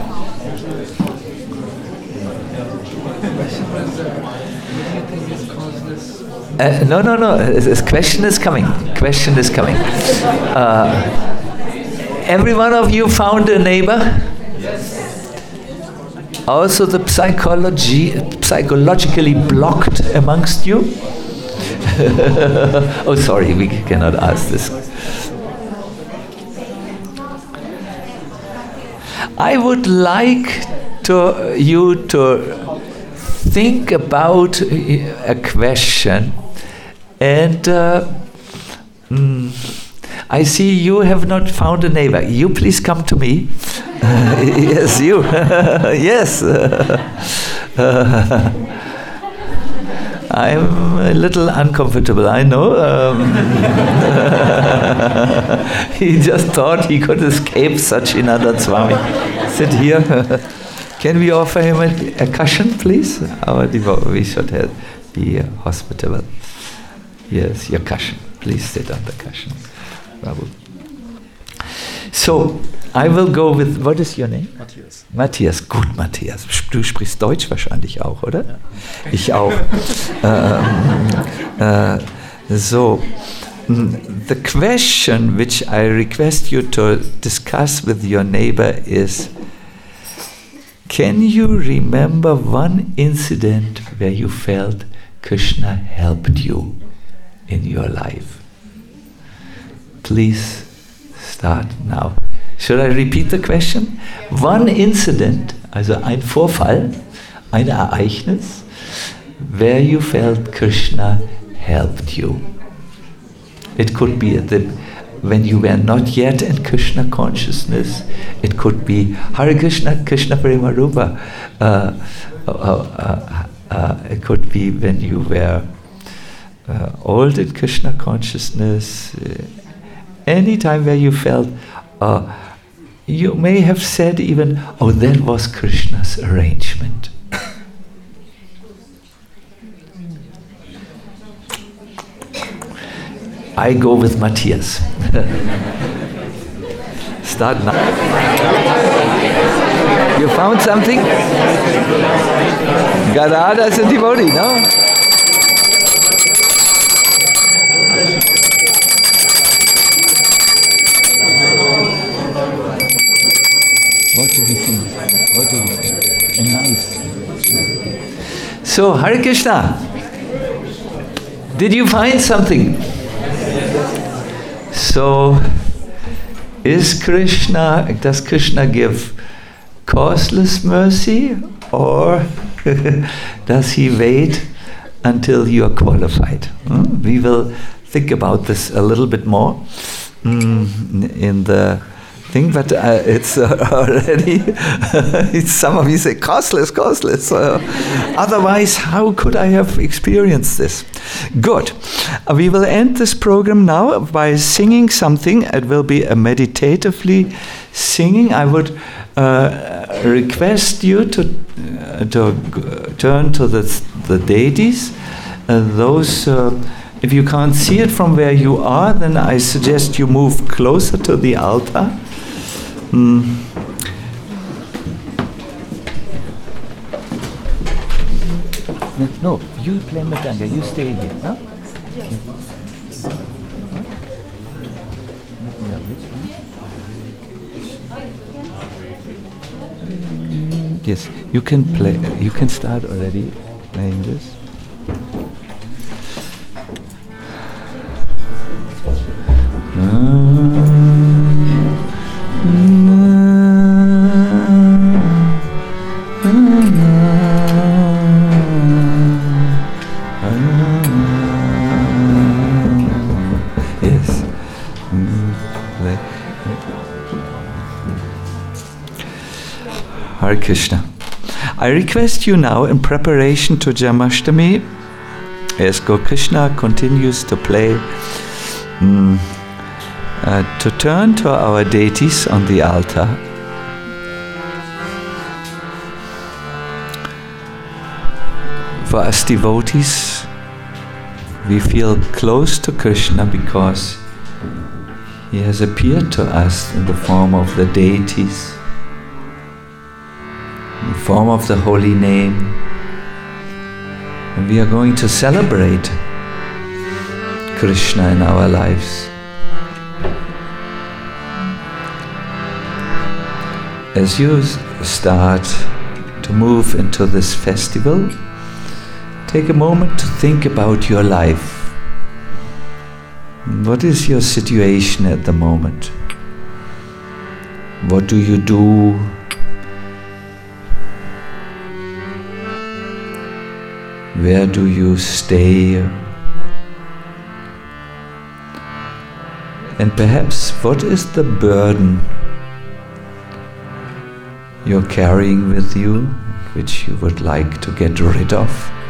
No. This question is coming. Every one of you found a neighbor? Yes. Also the psychologically blocked amongst you? Oh, sorry, we cannot ask this. I would like you to think about a question, and I see you have not found a neighbor. You please come to me. Yes, you. Yes. I'm a little uncomfortable, I know. He just thought he could escape Sachinanda Swami. Sit here. Can we offer him a cushion, please? We should be hospitable. Yes, your cushion. Please sit on the cushion. Prabhu. So, I will go with, what is your name? Matthias. Matthias, gut, Matthias. Du sprichst Deutsch wahrscheinlich auch, oder? Ja. Ich auch. So, the question which I request you to discuss with your neighbor is, can you remember one incident where you felt Krishna helped you in your life? Please start now. Should I repeat the question? One incident, also ein Vorfall, ein Ereignis, where you felt Krishna helped you. It could be when you were not yet in Krishna consciousness. It could be Hare Krishna, Krishna Prema Rupa. It could be when you were old in Krishna consciousness. Any time where you felt, you may have said even, oh, that was Krishna's arrangement. I go with Matthias. Start now. You found something? Gadadhar is a devotee, no? What do we think? Nice. So, Hare Krishna, did you find something? So, does Krishna give causeless mercy, or does he wait until you are qualified? We will think about this a little bit more in the thing, but it's already, some of you say, costless. Otherwise, how could I have experienced this? Good. We will end this program now by singing something. It will be a meditatively singing. I would request you to turn to the deities. Those, if you can't see it from where you are, then I suggest you move closer to the altar. No, you play Madanga, you stay here, huh? Yes, you can play, you can start already playing this. Yes. Hare Krishna. I request you now, in preparation to Janmashtami, as Krishna continues to play, to turn to our deities on the altar. For us devotees, we feel close to Krishna because he has appeared to us in the form of the deities, in the form of the holy name. And we are going to celebrate Krishna in our lives. As you start to move into this festival, take a moment to think about your life. What is your situation at the moment? What do you do? Where do you stay? And perhaps what is the burden you're carrying with you, which you would like to get rid of?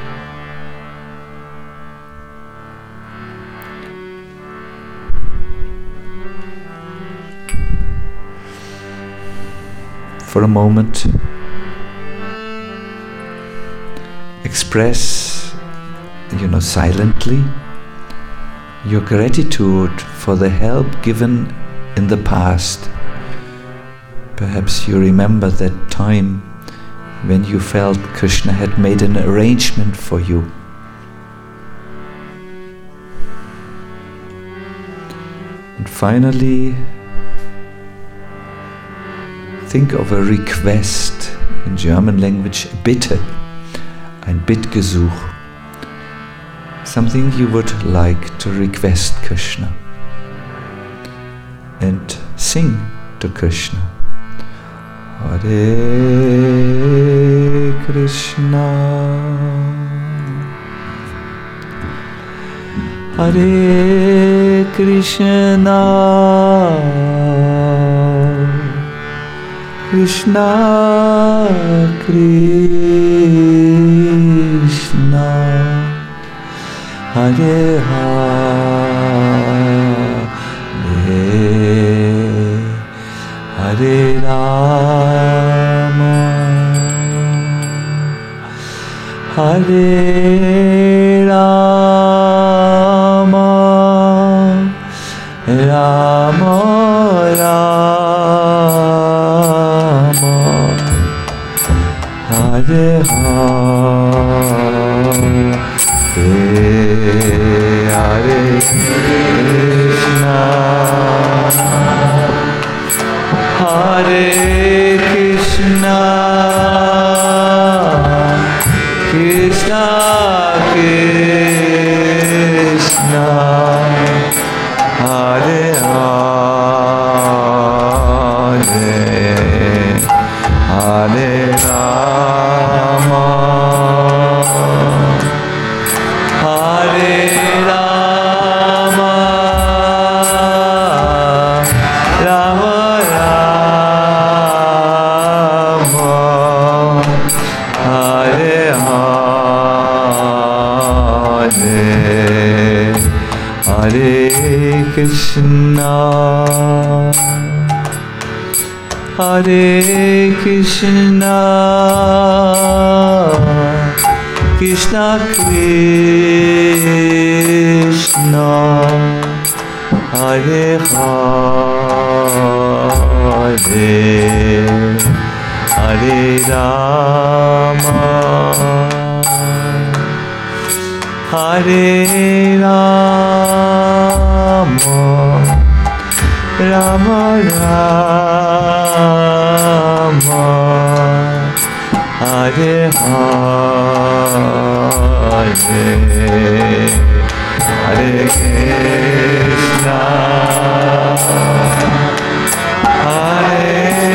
For a moment, express, silently, your gratitude for the help given in the past. Perhaps you remember that time when you felt Krishna had made an arrangement for you. And finally, think of a request, in German language, Bitte, ein Bittgesuch, something you would like to request Krishna, and sing to Krishna. Hare Krishna, Hare Krishna, Krishna Krishna, Hare Hare, Hare Rama, Hare Rama, Rama Rama, Hare Hare Krishna, Hare Krishna, Krishna Krishna, Hare Hare, Hare Rama, Hare Rama, Hare Krishna, Hare Krishna, Krishna Krishna, Hare Hare, Hare Rama, Hare Rama, Rama Rama, Hare Hare, Hare Krishna, Hare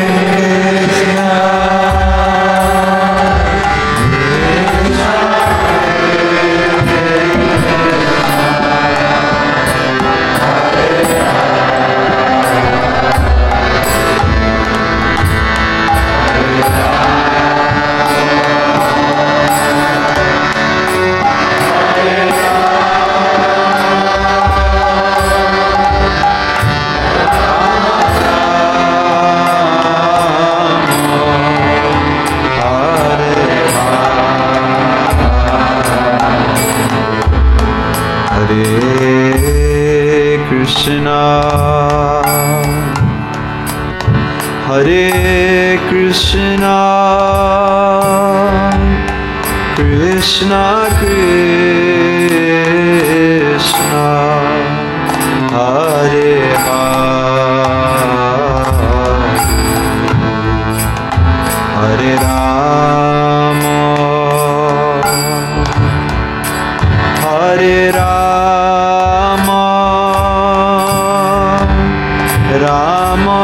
Hare Krishna, Krishna Krishna, Hare Hare, Hare Rama, Hare Rama, Rama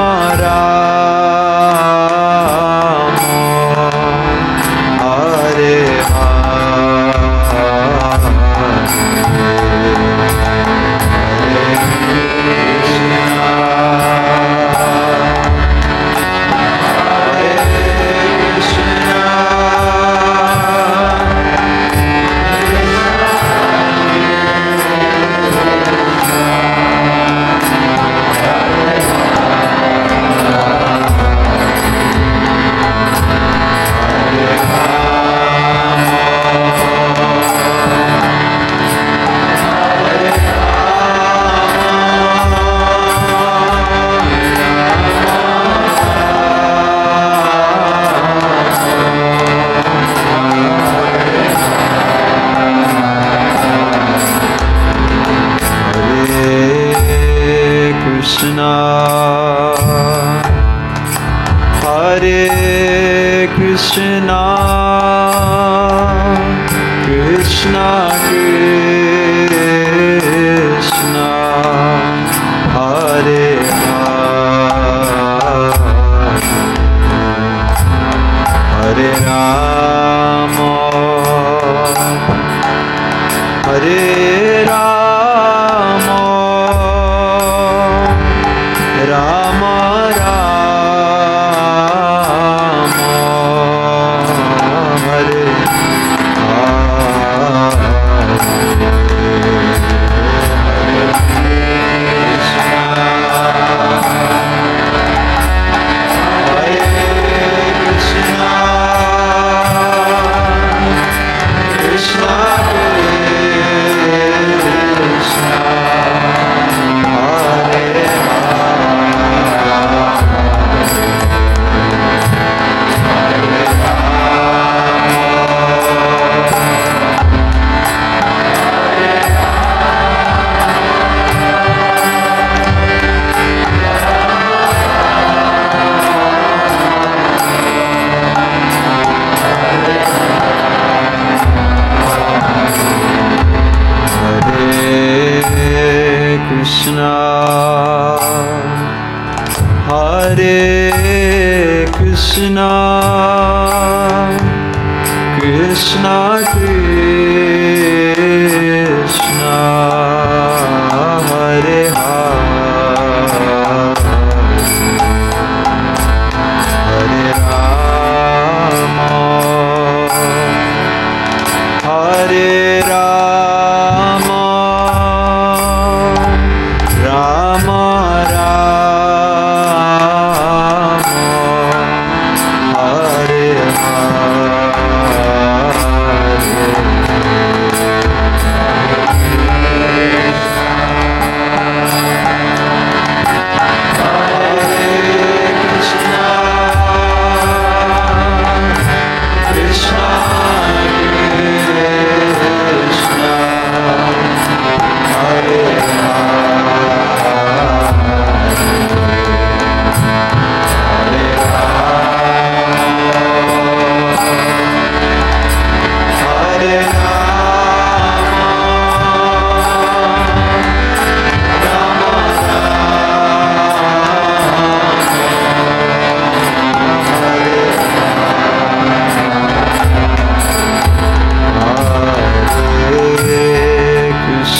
Krishna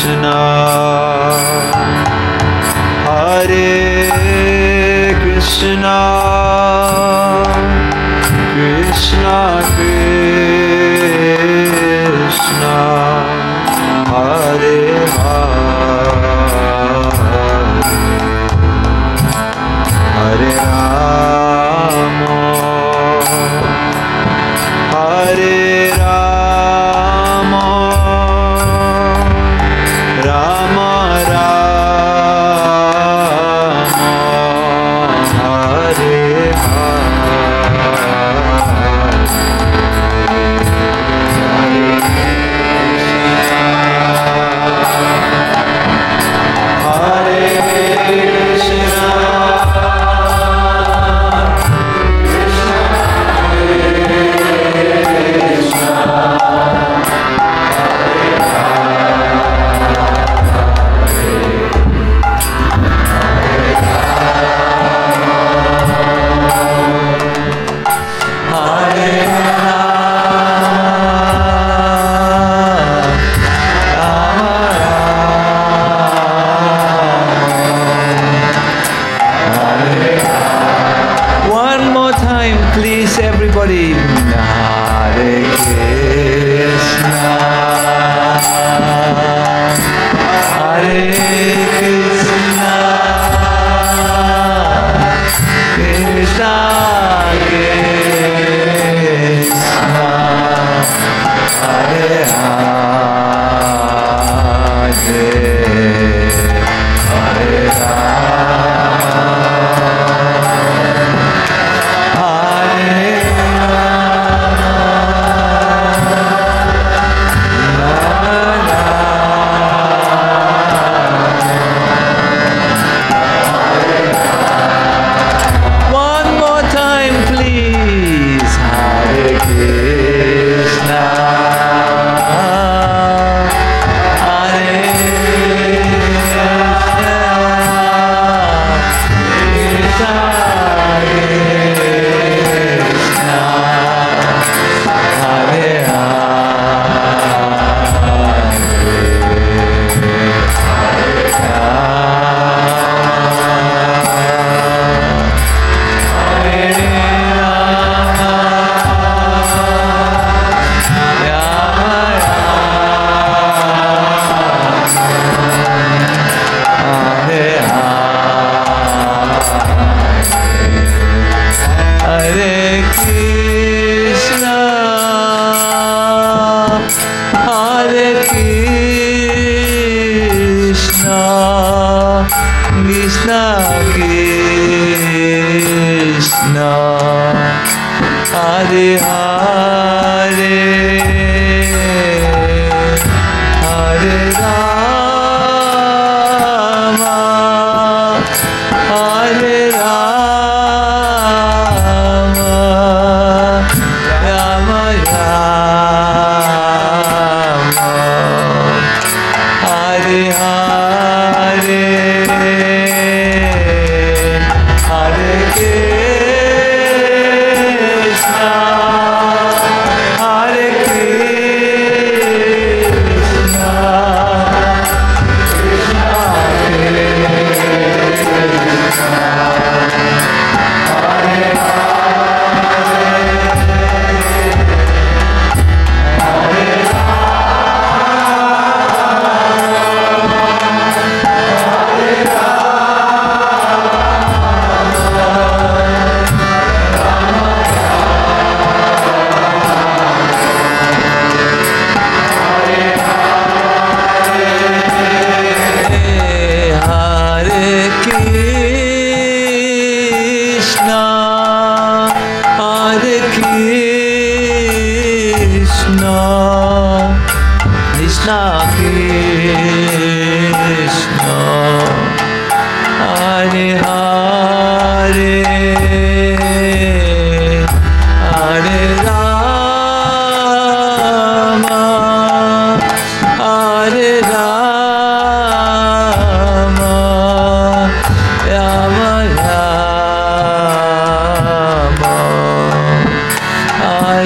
Krishna, Hare Krishna, Krishna Krishna, Hare Hare, Hare Rama, Hare Rama, Rama Rama, Hare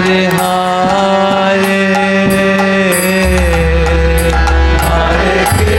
Hare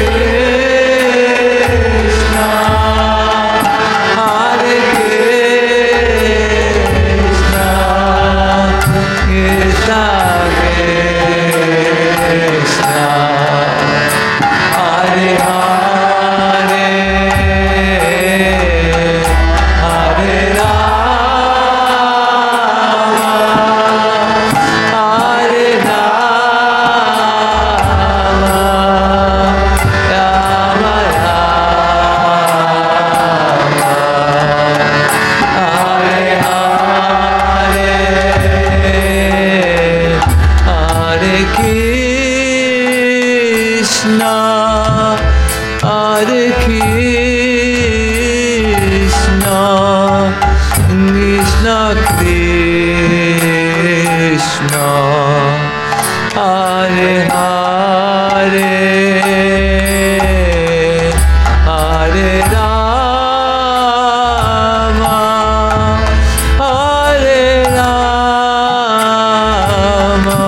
Krishna, Hare Krishna, Krishna Krishna, Hare Hare, Hare Rama, Hare Rama,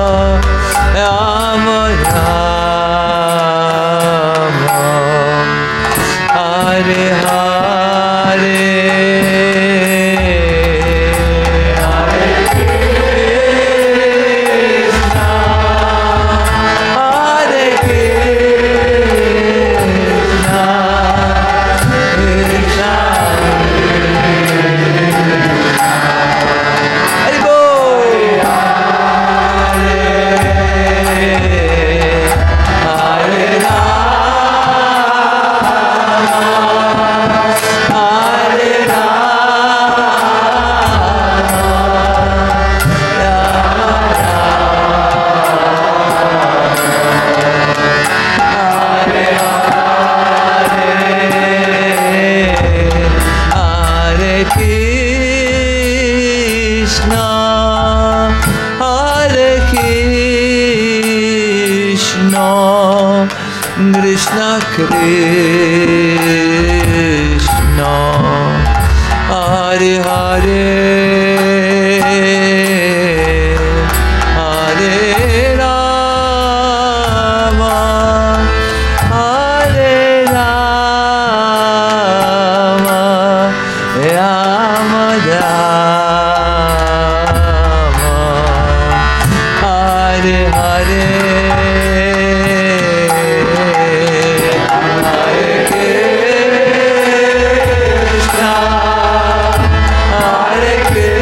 Rama Rama, Hare Hare, Hare Krishna, Hare Krishna, Krishna Hare Go, Hare Hare Krishna, Hare Krishna, Krishna Krishna, Hare Hare, Hare Rama, Hare Rama, Rama Rama, Hare Hare, Hare Krishna, Hare Krishna.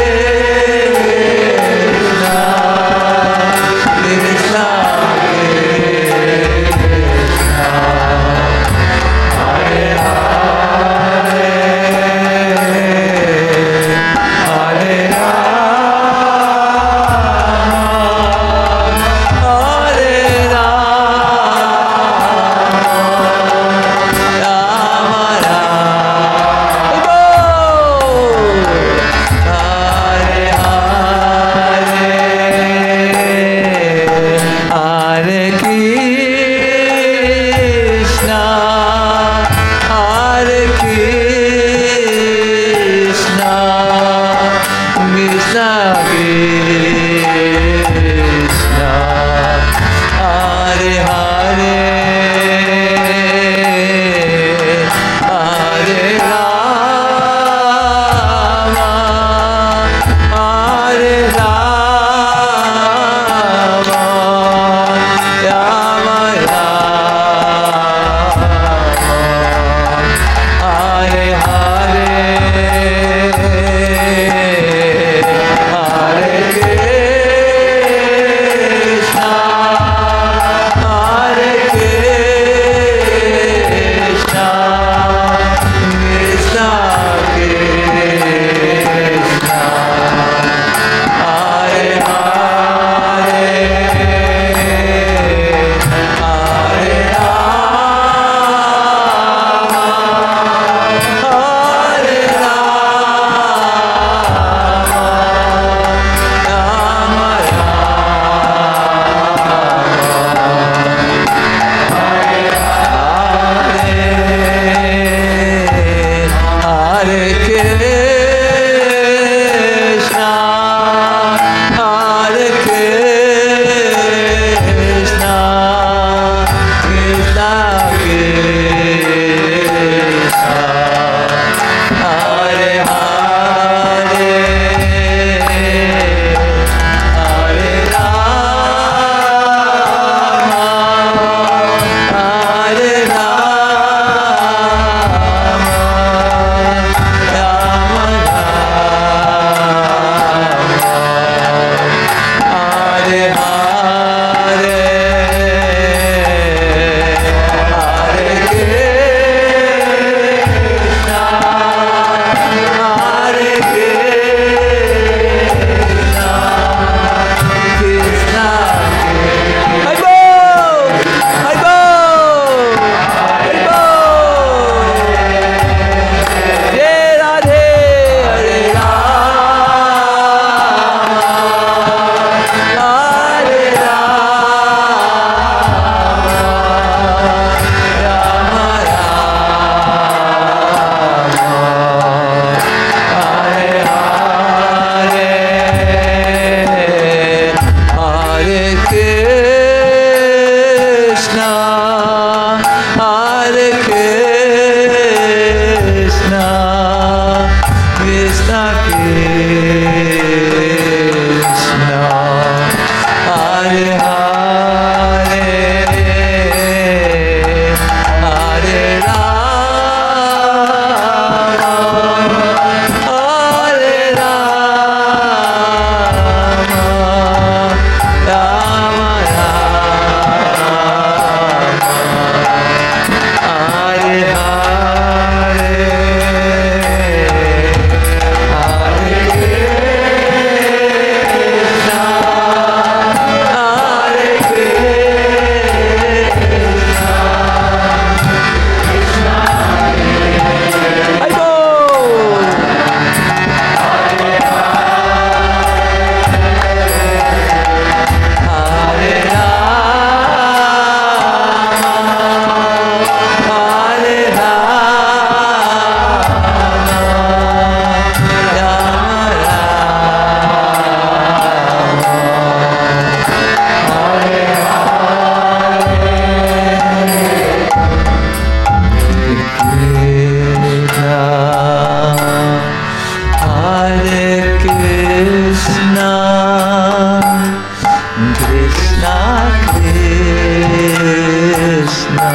Krishna,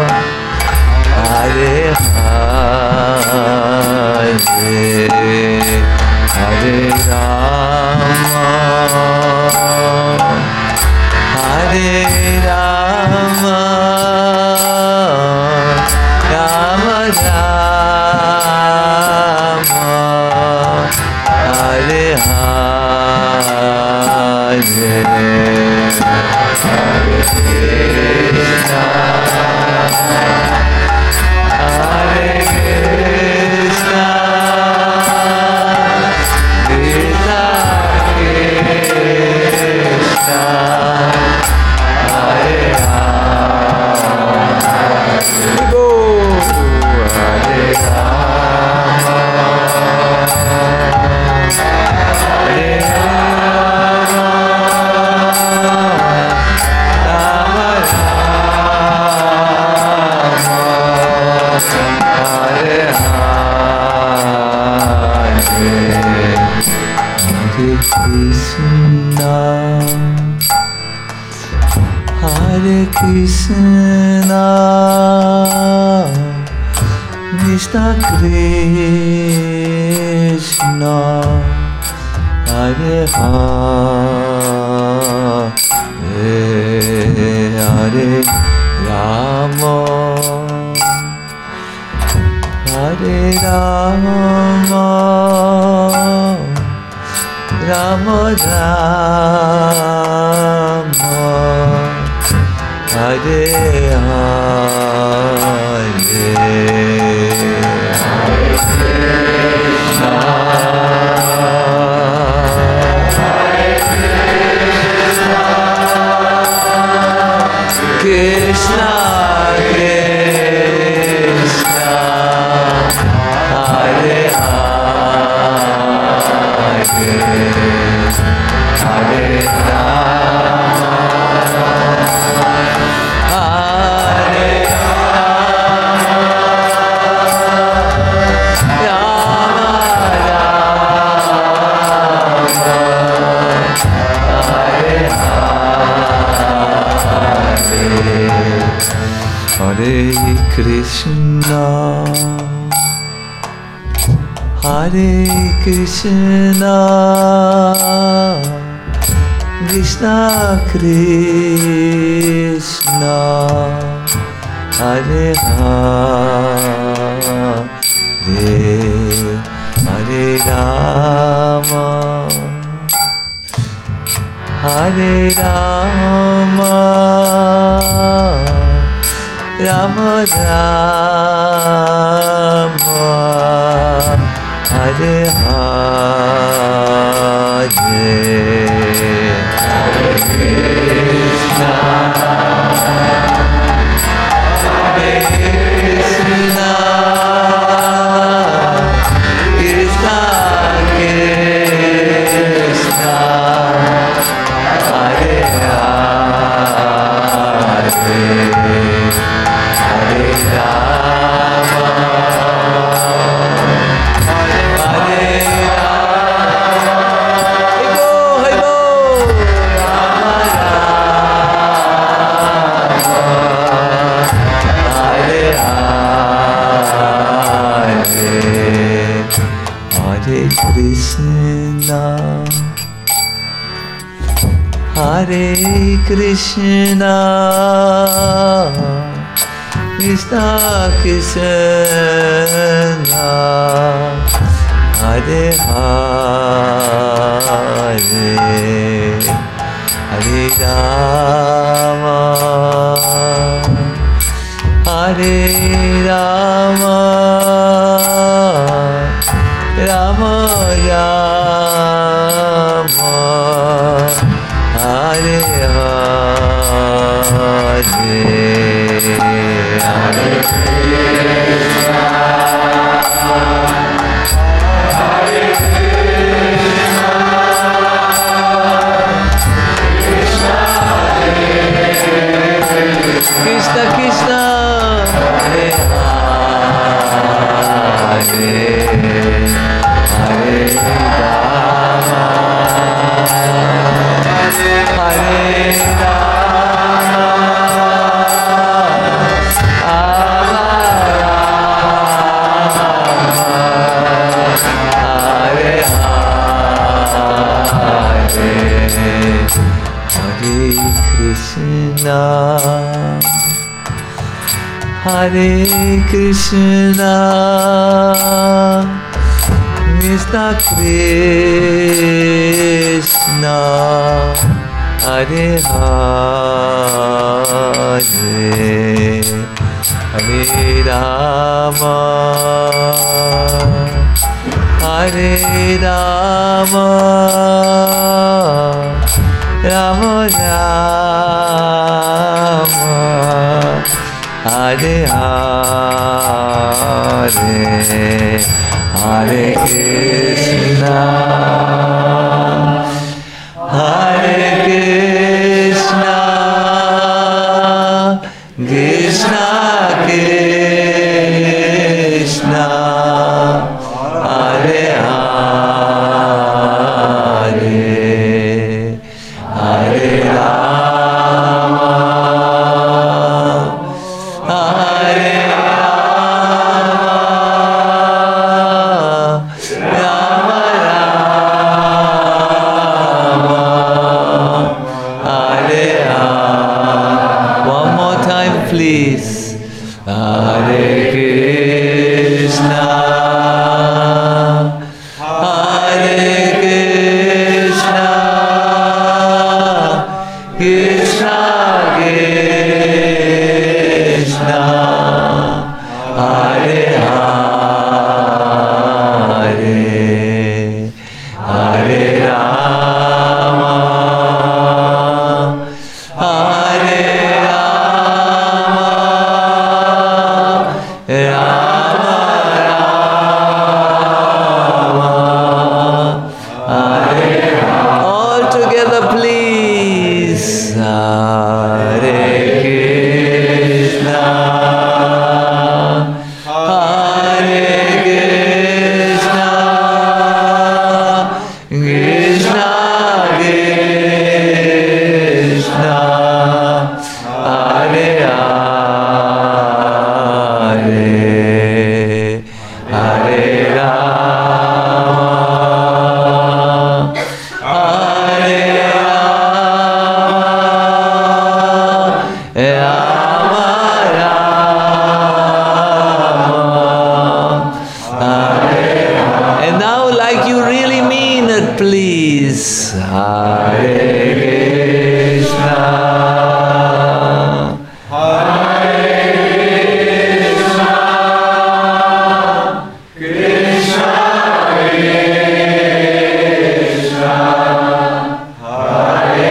Hare Hare Rama, Hare Rama, Rama Rama, Hare Hare, Hare Krishna, Hare Krishna, Krishna Krishna, Hare Hare, go, Hare Rama, Hare Rama, Rama Hare Krishna, Krishna Krishna, Hare Hare, Hare Rama, Hare Rama, Rama Rama, Hare Hare, Hare Krishna, Hare Krishna, Krishna Krishna, Hare Hare, Hare Rama, Hare Rama, Rama Rama, Hare Hare, Hare Krishna, Hare Krishna, Krishna Krishna, Hare Hare, Hare Rama, Hare Rama, Rama Rama, Hare Hare, Hare Krishna, Hare Krishna, Krishna Krishna, Hare Hare, Hare Rama, Hare Krishna, Hare Krishna, Krishna Krishna, Hare Hare, Hare Rama, Hare Rama, Rama Rama, Hare Hare, Hare Krishna, Hare Krishna, Krishna Krishna, Krishna Hare Hare, Hare Rama, Hare Rama, Hare Krishna, Krishna Krishna, Hare Hare, Hare Rama, Hare Rama, Rama Rama, Hare Hare, Hare Krishna, Hare Krishna, Krishna Krishna, Hare Hare, Hare Rama, Hare Rama, Rama Rama, Hare Hare. One more time, please. Hare Krishna, Hare Krishna, Krishna Krishna, Hare Hare, Hare Rama, Hare Rama, Rama Rama, Hare Hare. All together, please. Hare Krishna, Hare Krishna, Krishna Krishna, Hare Hare, Hare Rama, Hare Rama, Rama Rama, Hare Hare. And now, like you really mean it, please. Hare Krishna, Krishna Krishna, Hare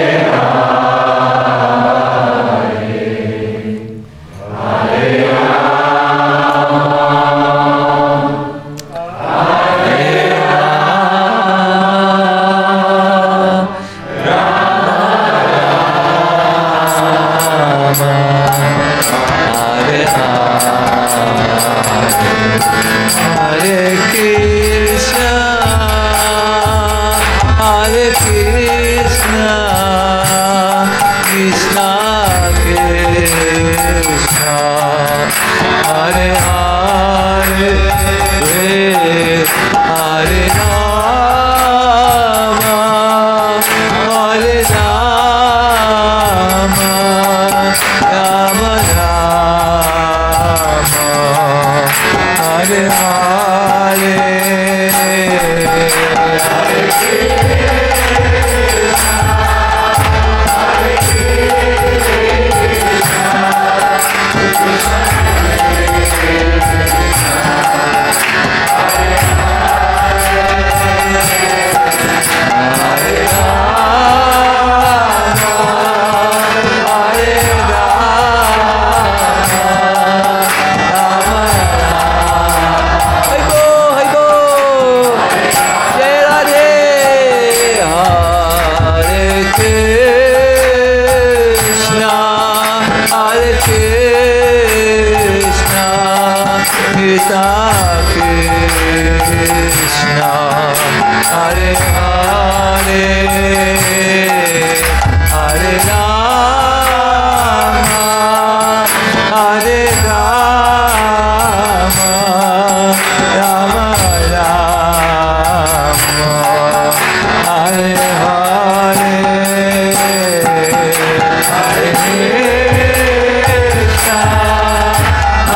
Hare, Hare Hare Krishna, Hare Krishna, Krishna Krishna, Hare Hare, Hare Rama, Hare Rama, Rama Rama, Hare Hare, Hare Krishna, Hare Hare, Hare Rama, Hare Rama, Rama Rama, Hare Hare, Hare Krishna,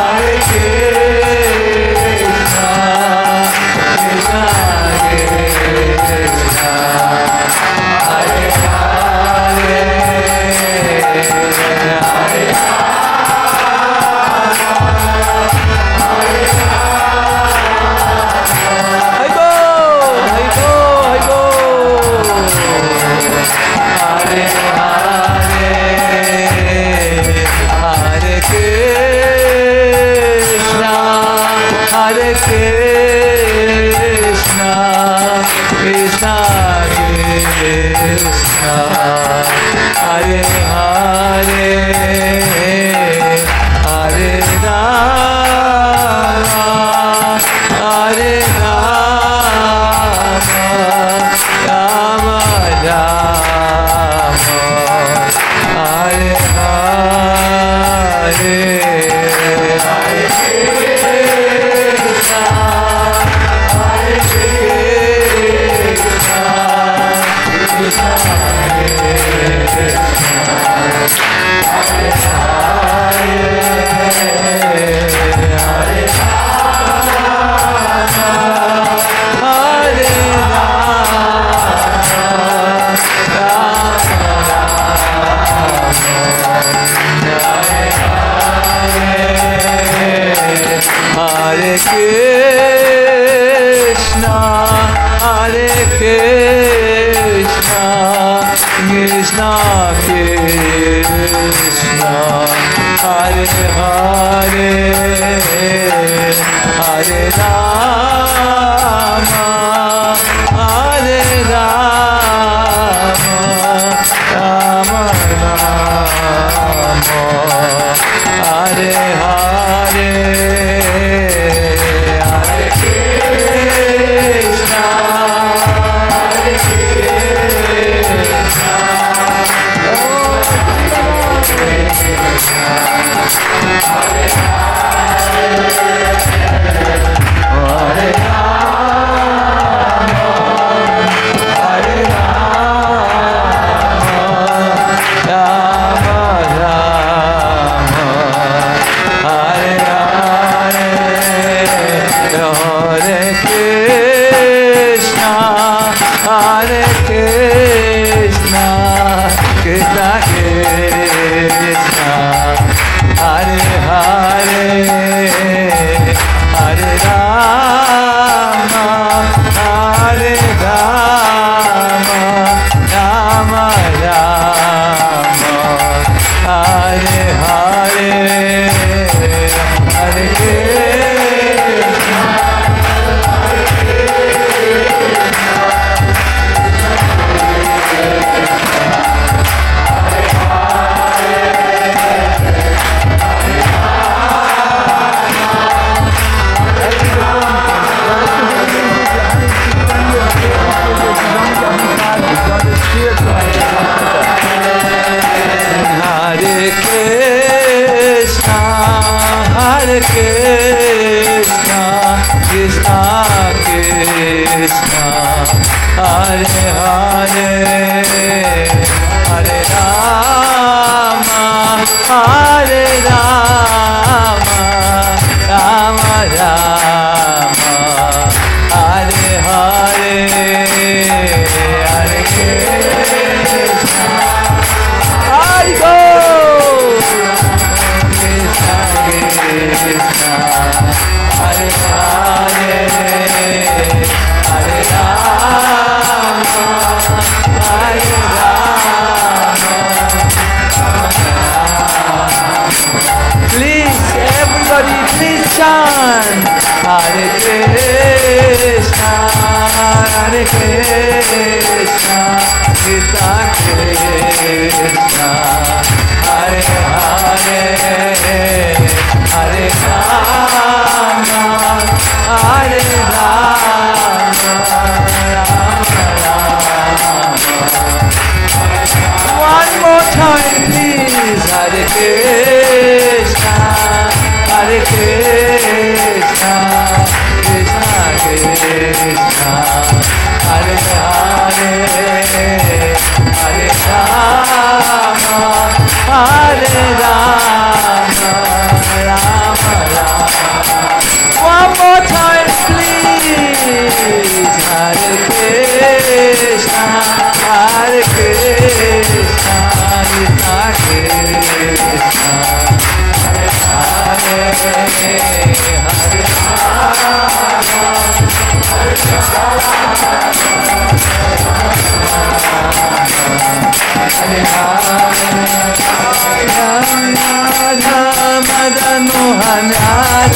Radha Madan Mohan Radha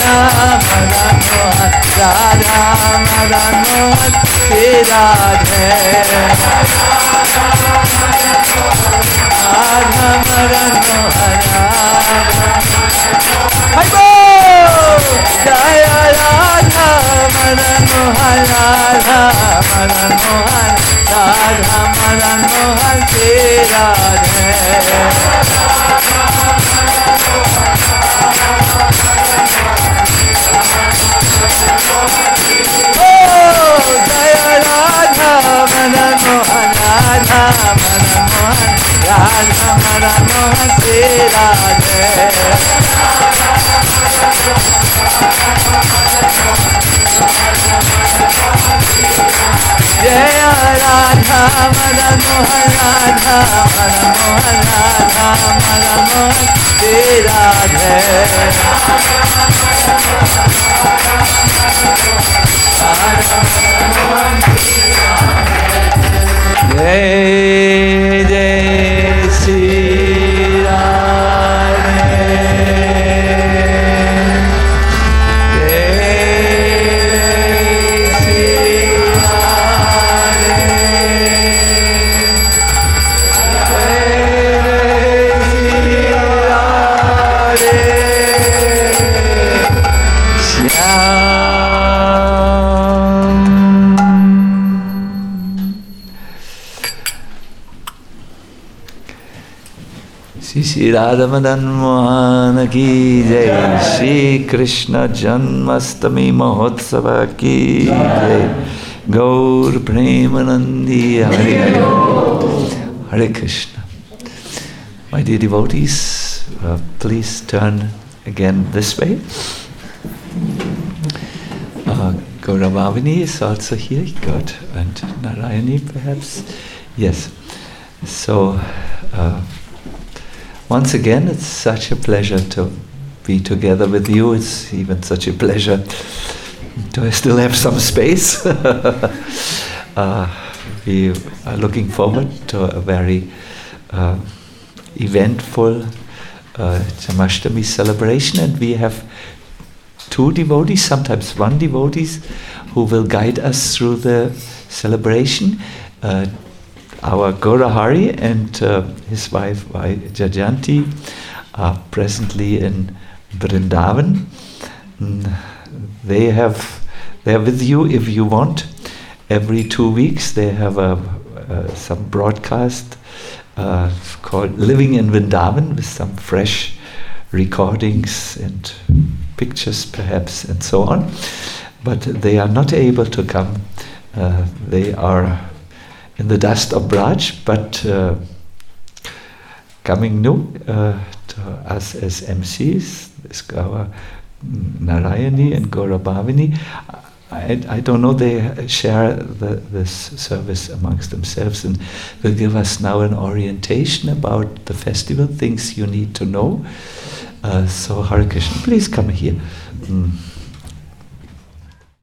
Shri Radha Madan Mohan ki jai, Shri Krishna Janmastami Mahotsava ki jai, Gaur Premanandi Hari Hare Krishna. My dear devotees, please turn again this way. Gauravavini is also here, good, and Narayani perhaps. Yes. So, once again, it's such a pleasure to be together with you. It's even such a pleasure to still have some space. We are looking forward to a very eventful Jamashtami celebration, and we have two devotees, sometimes one devotee, who will guide us through the celebration. Our Gaurahari and his wife Jajanti are presently in Vrindavan. They are with you if you want. Every 2 weeks they have some broadcast called Living in Vrindavan, with some fresh recordings and pictures perhaps and so on. But they are not able to come. They are in the dust of Braj, but coming new to us as MCs, is our Narayani and Gauravavini. I don't know, they share this service amongst themselves and will give us now an orientation about the festival, things you need to know. So Hare Krishna, please come here.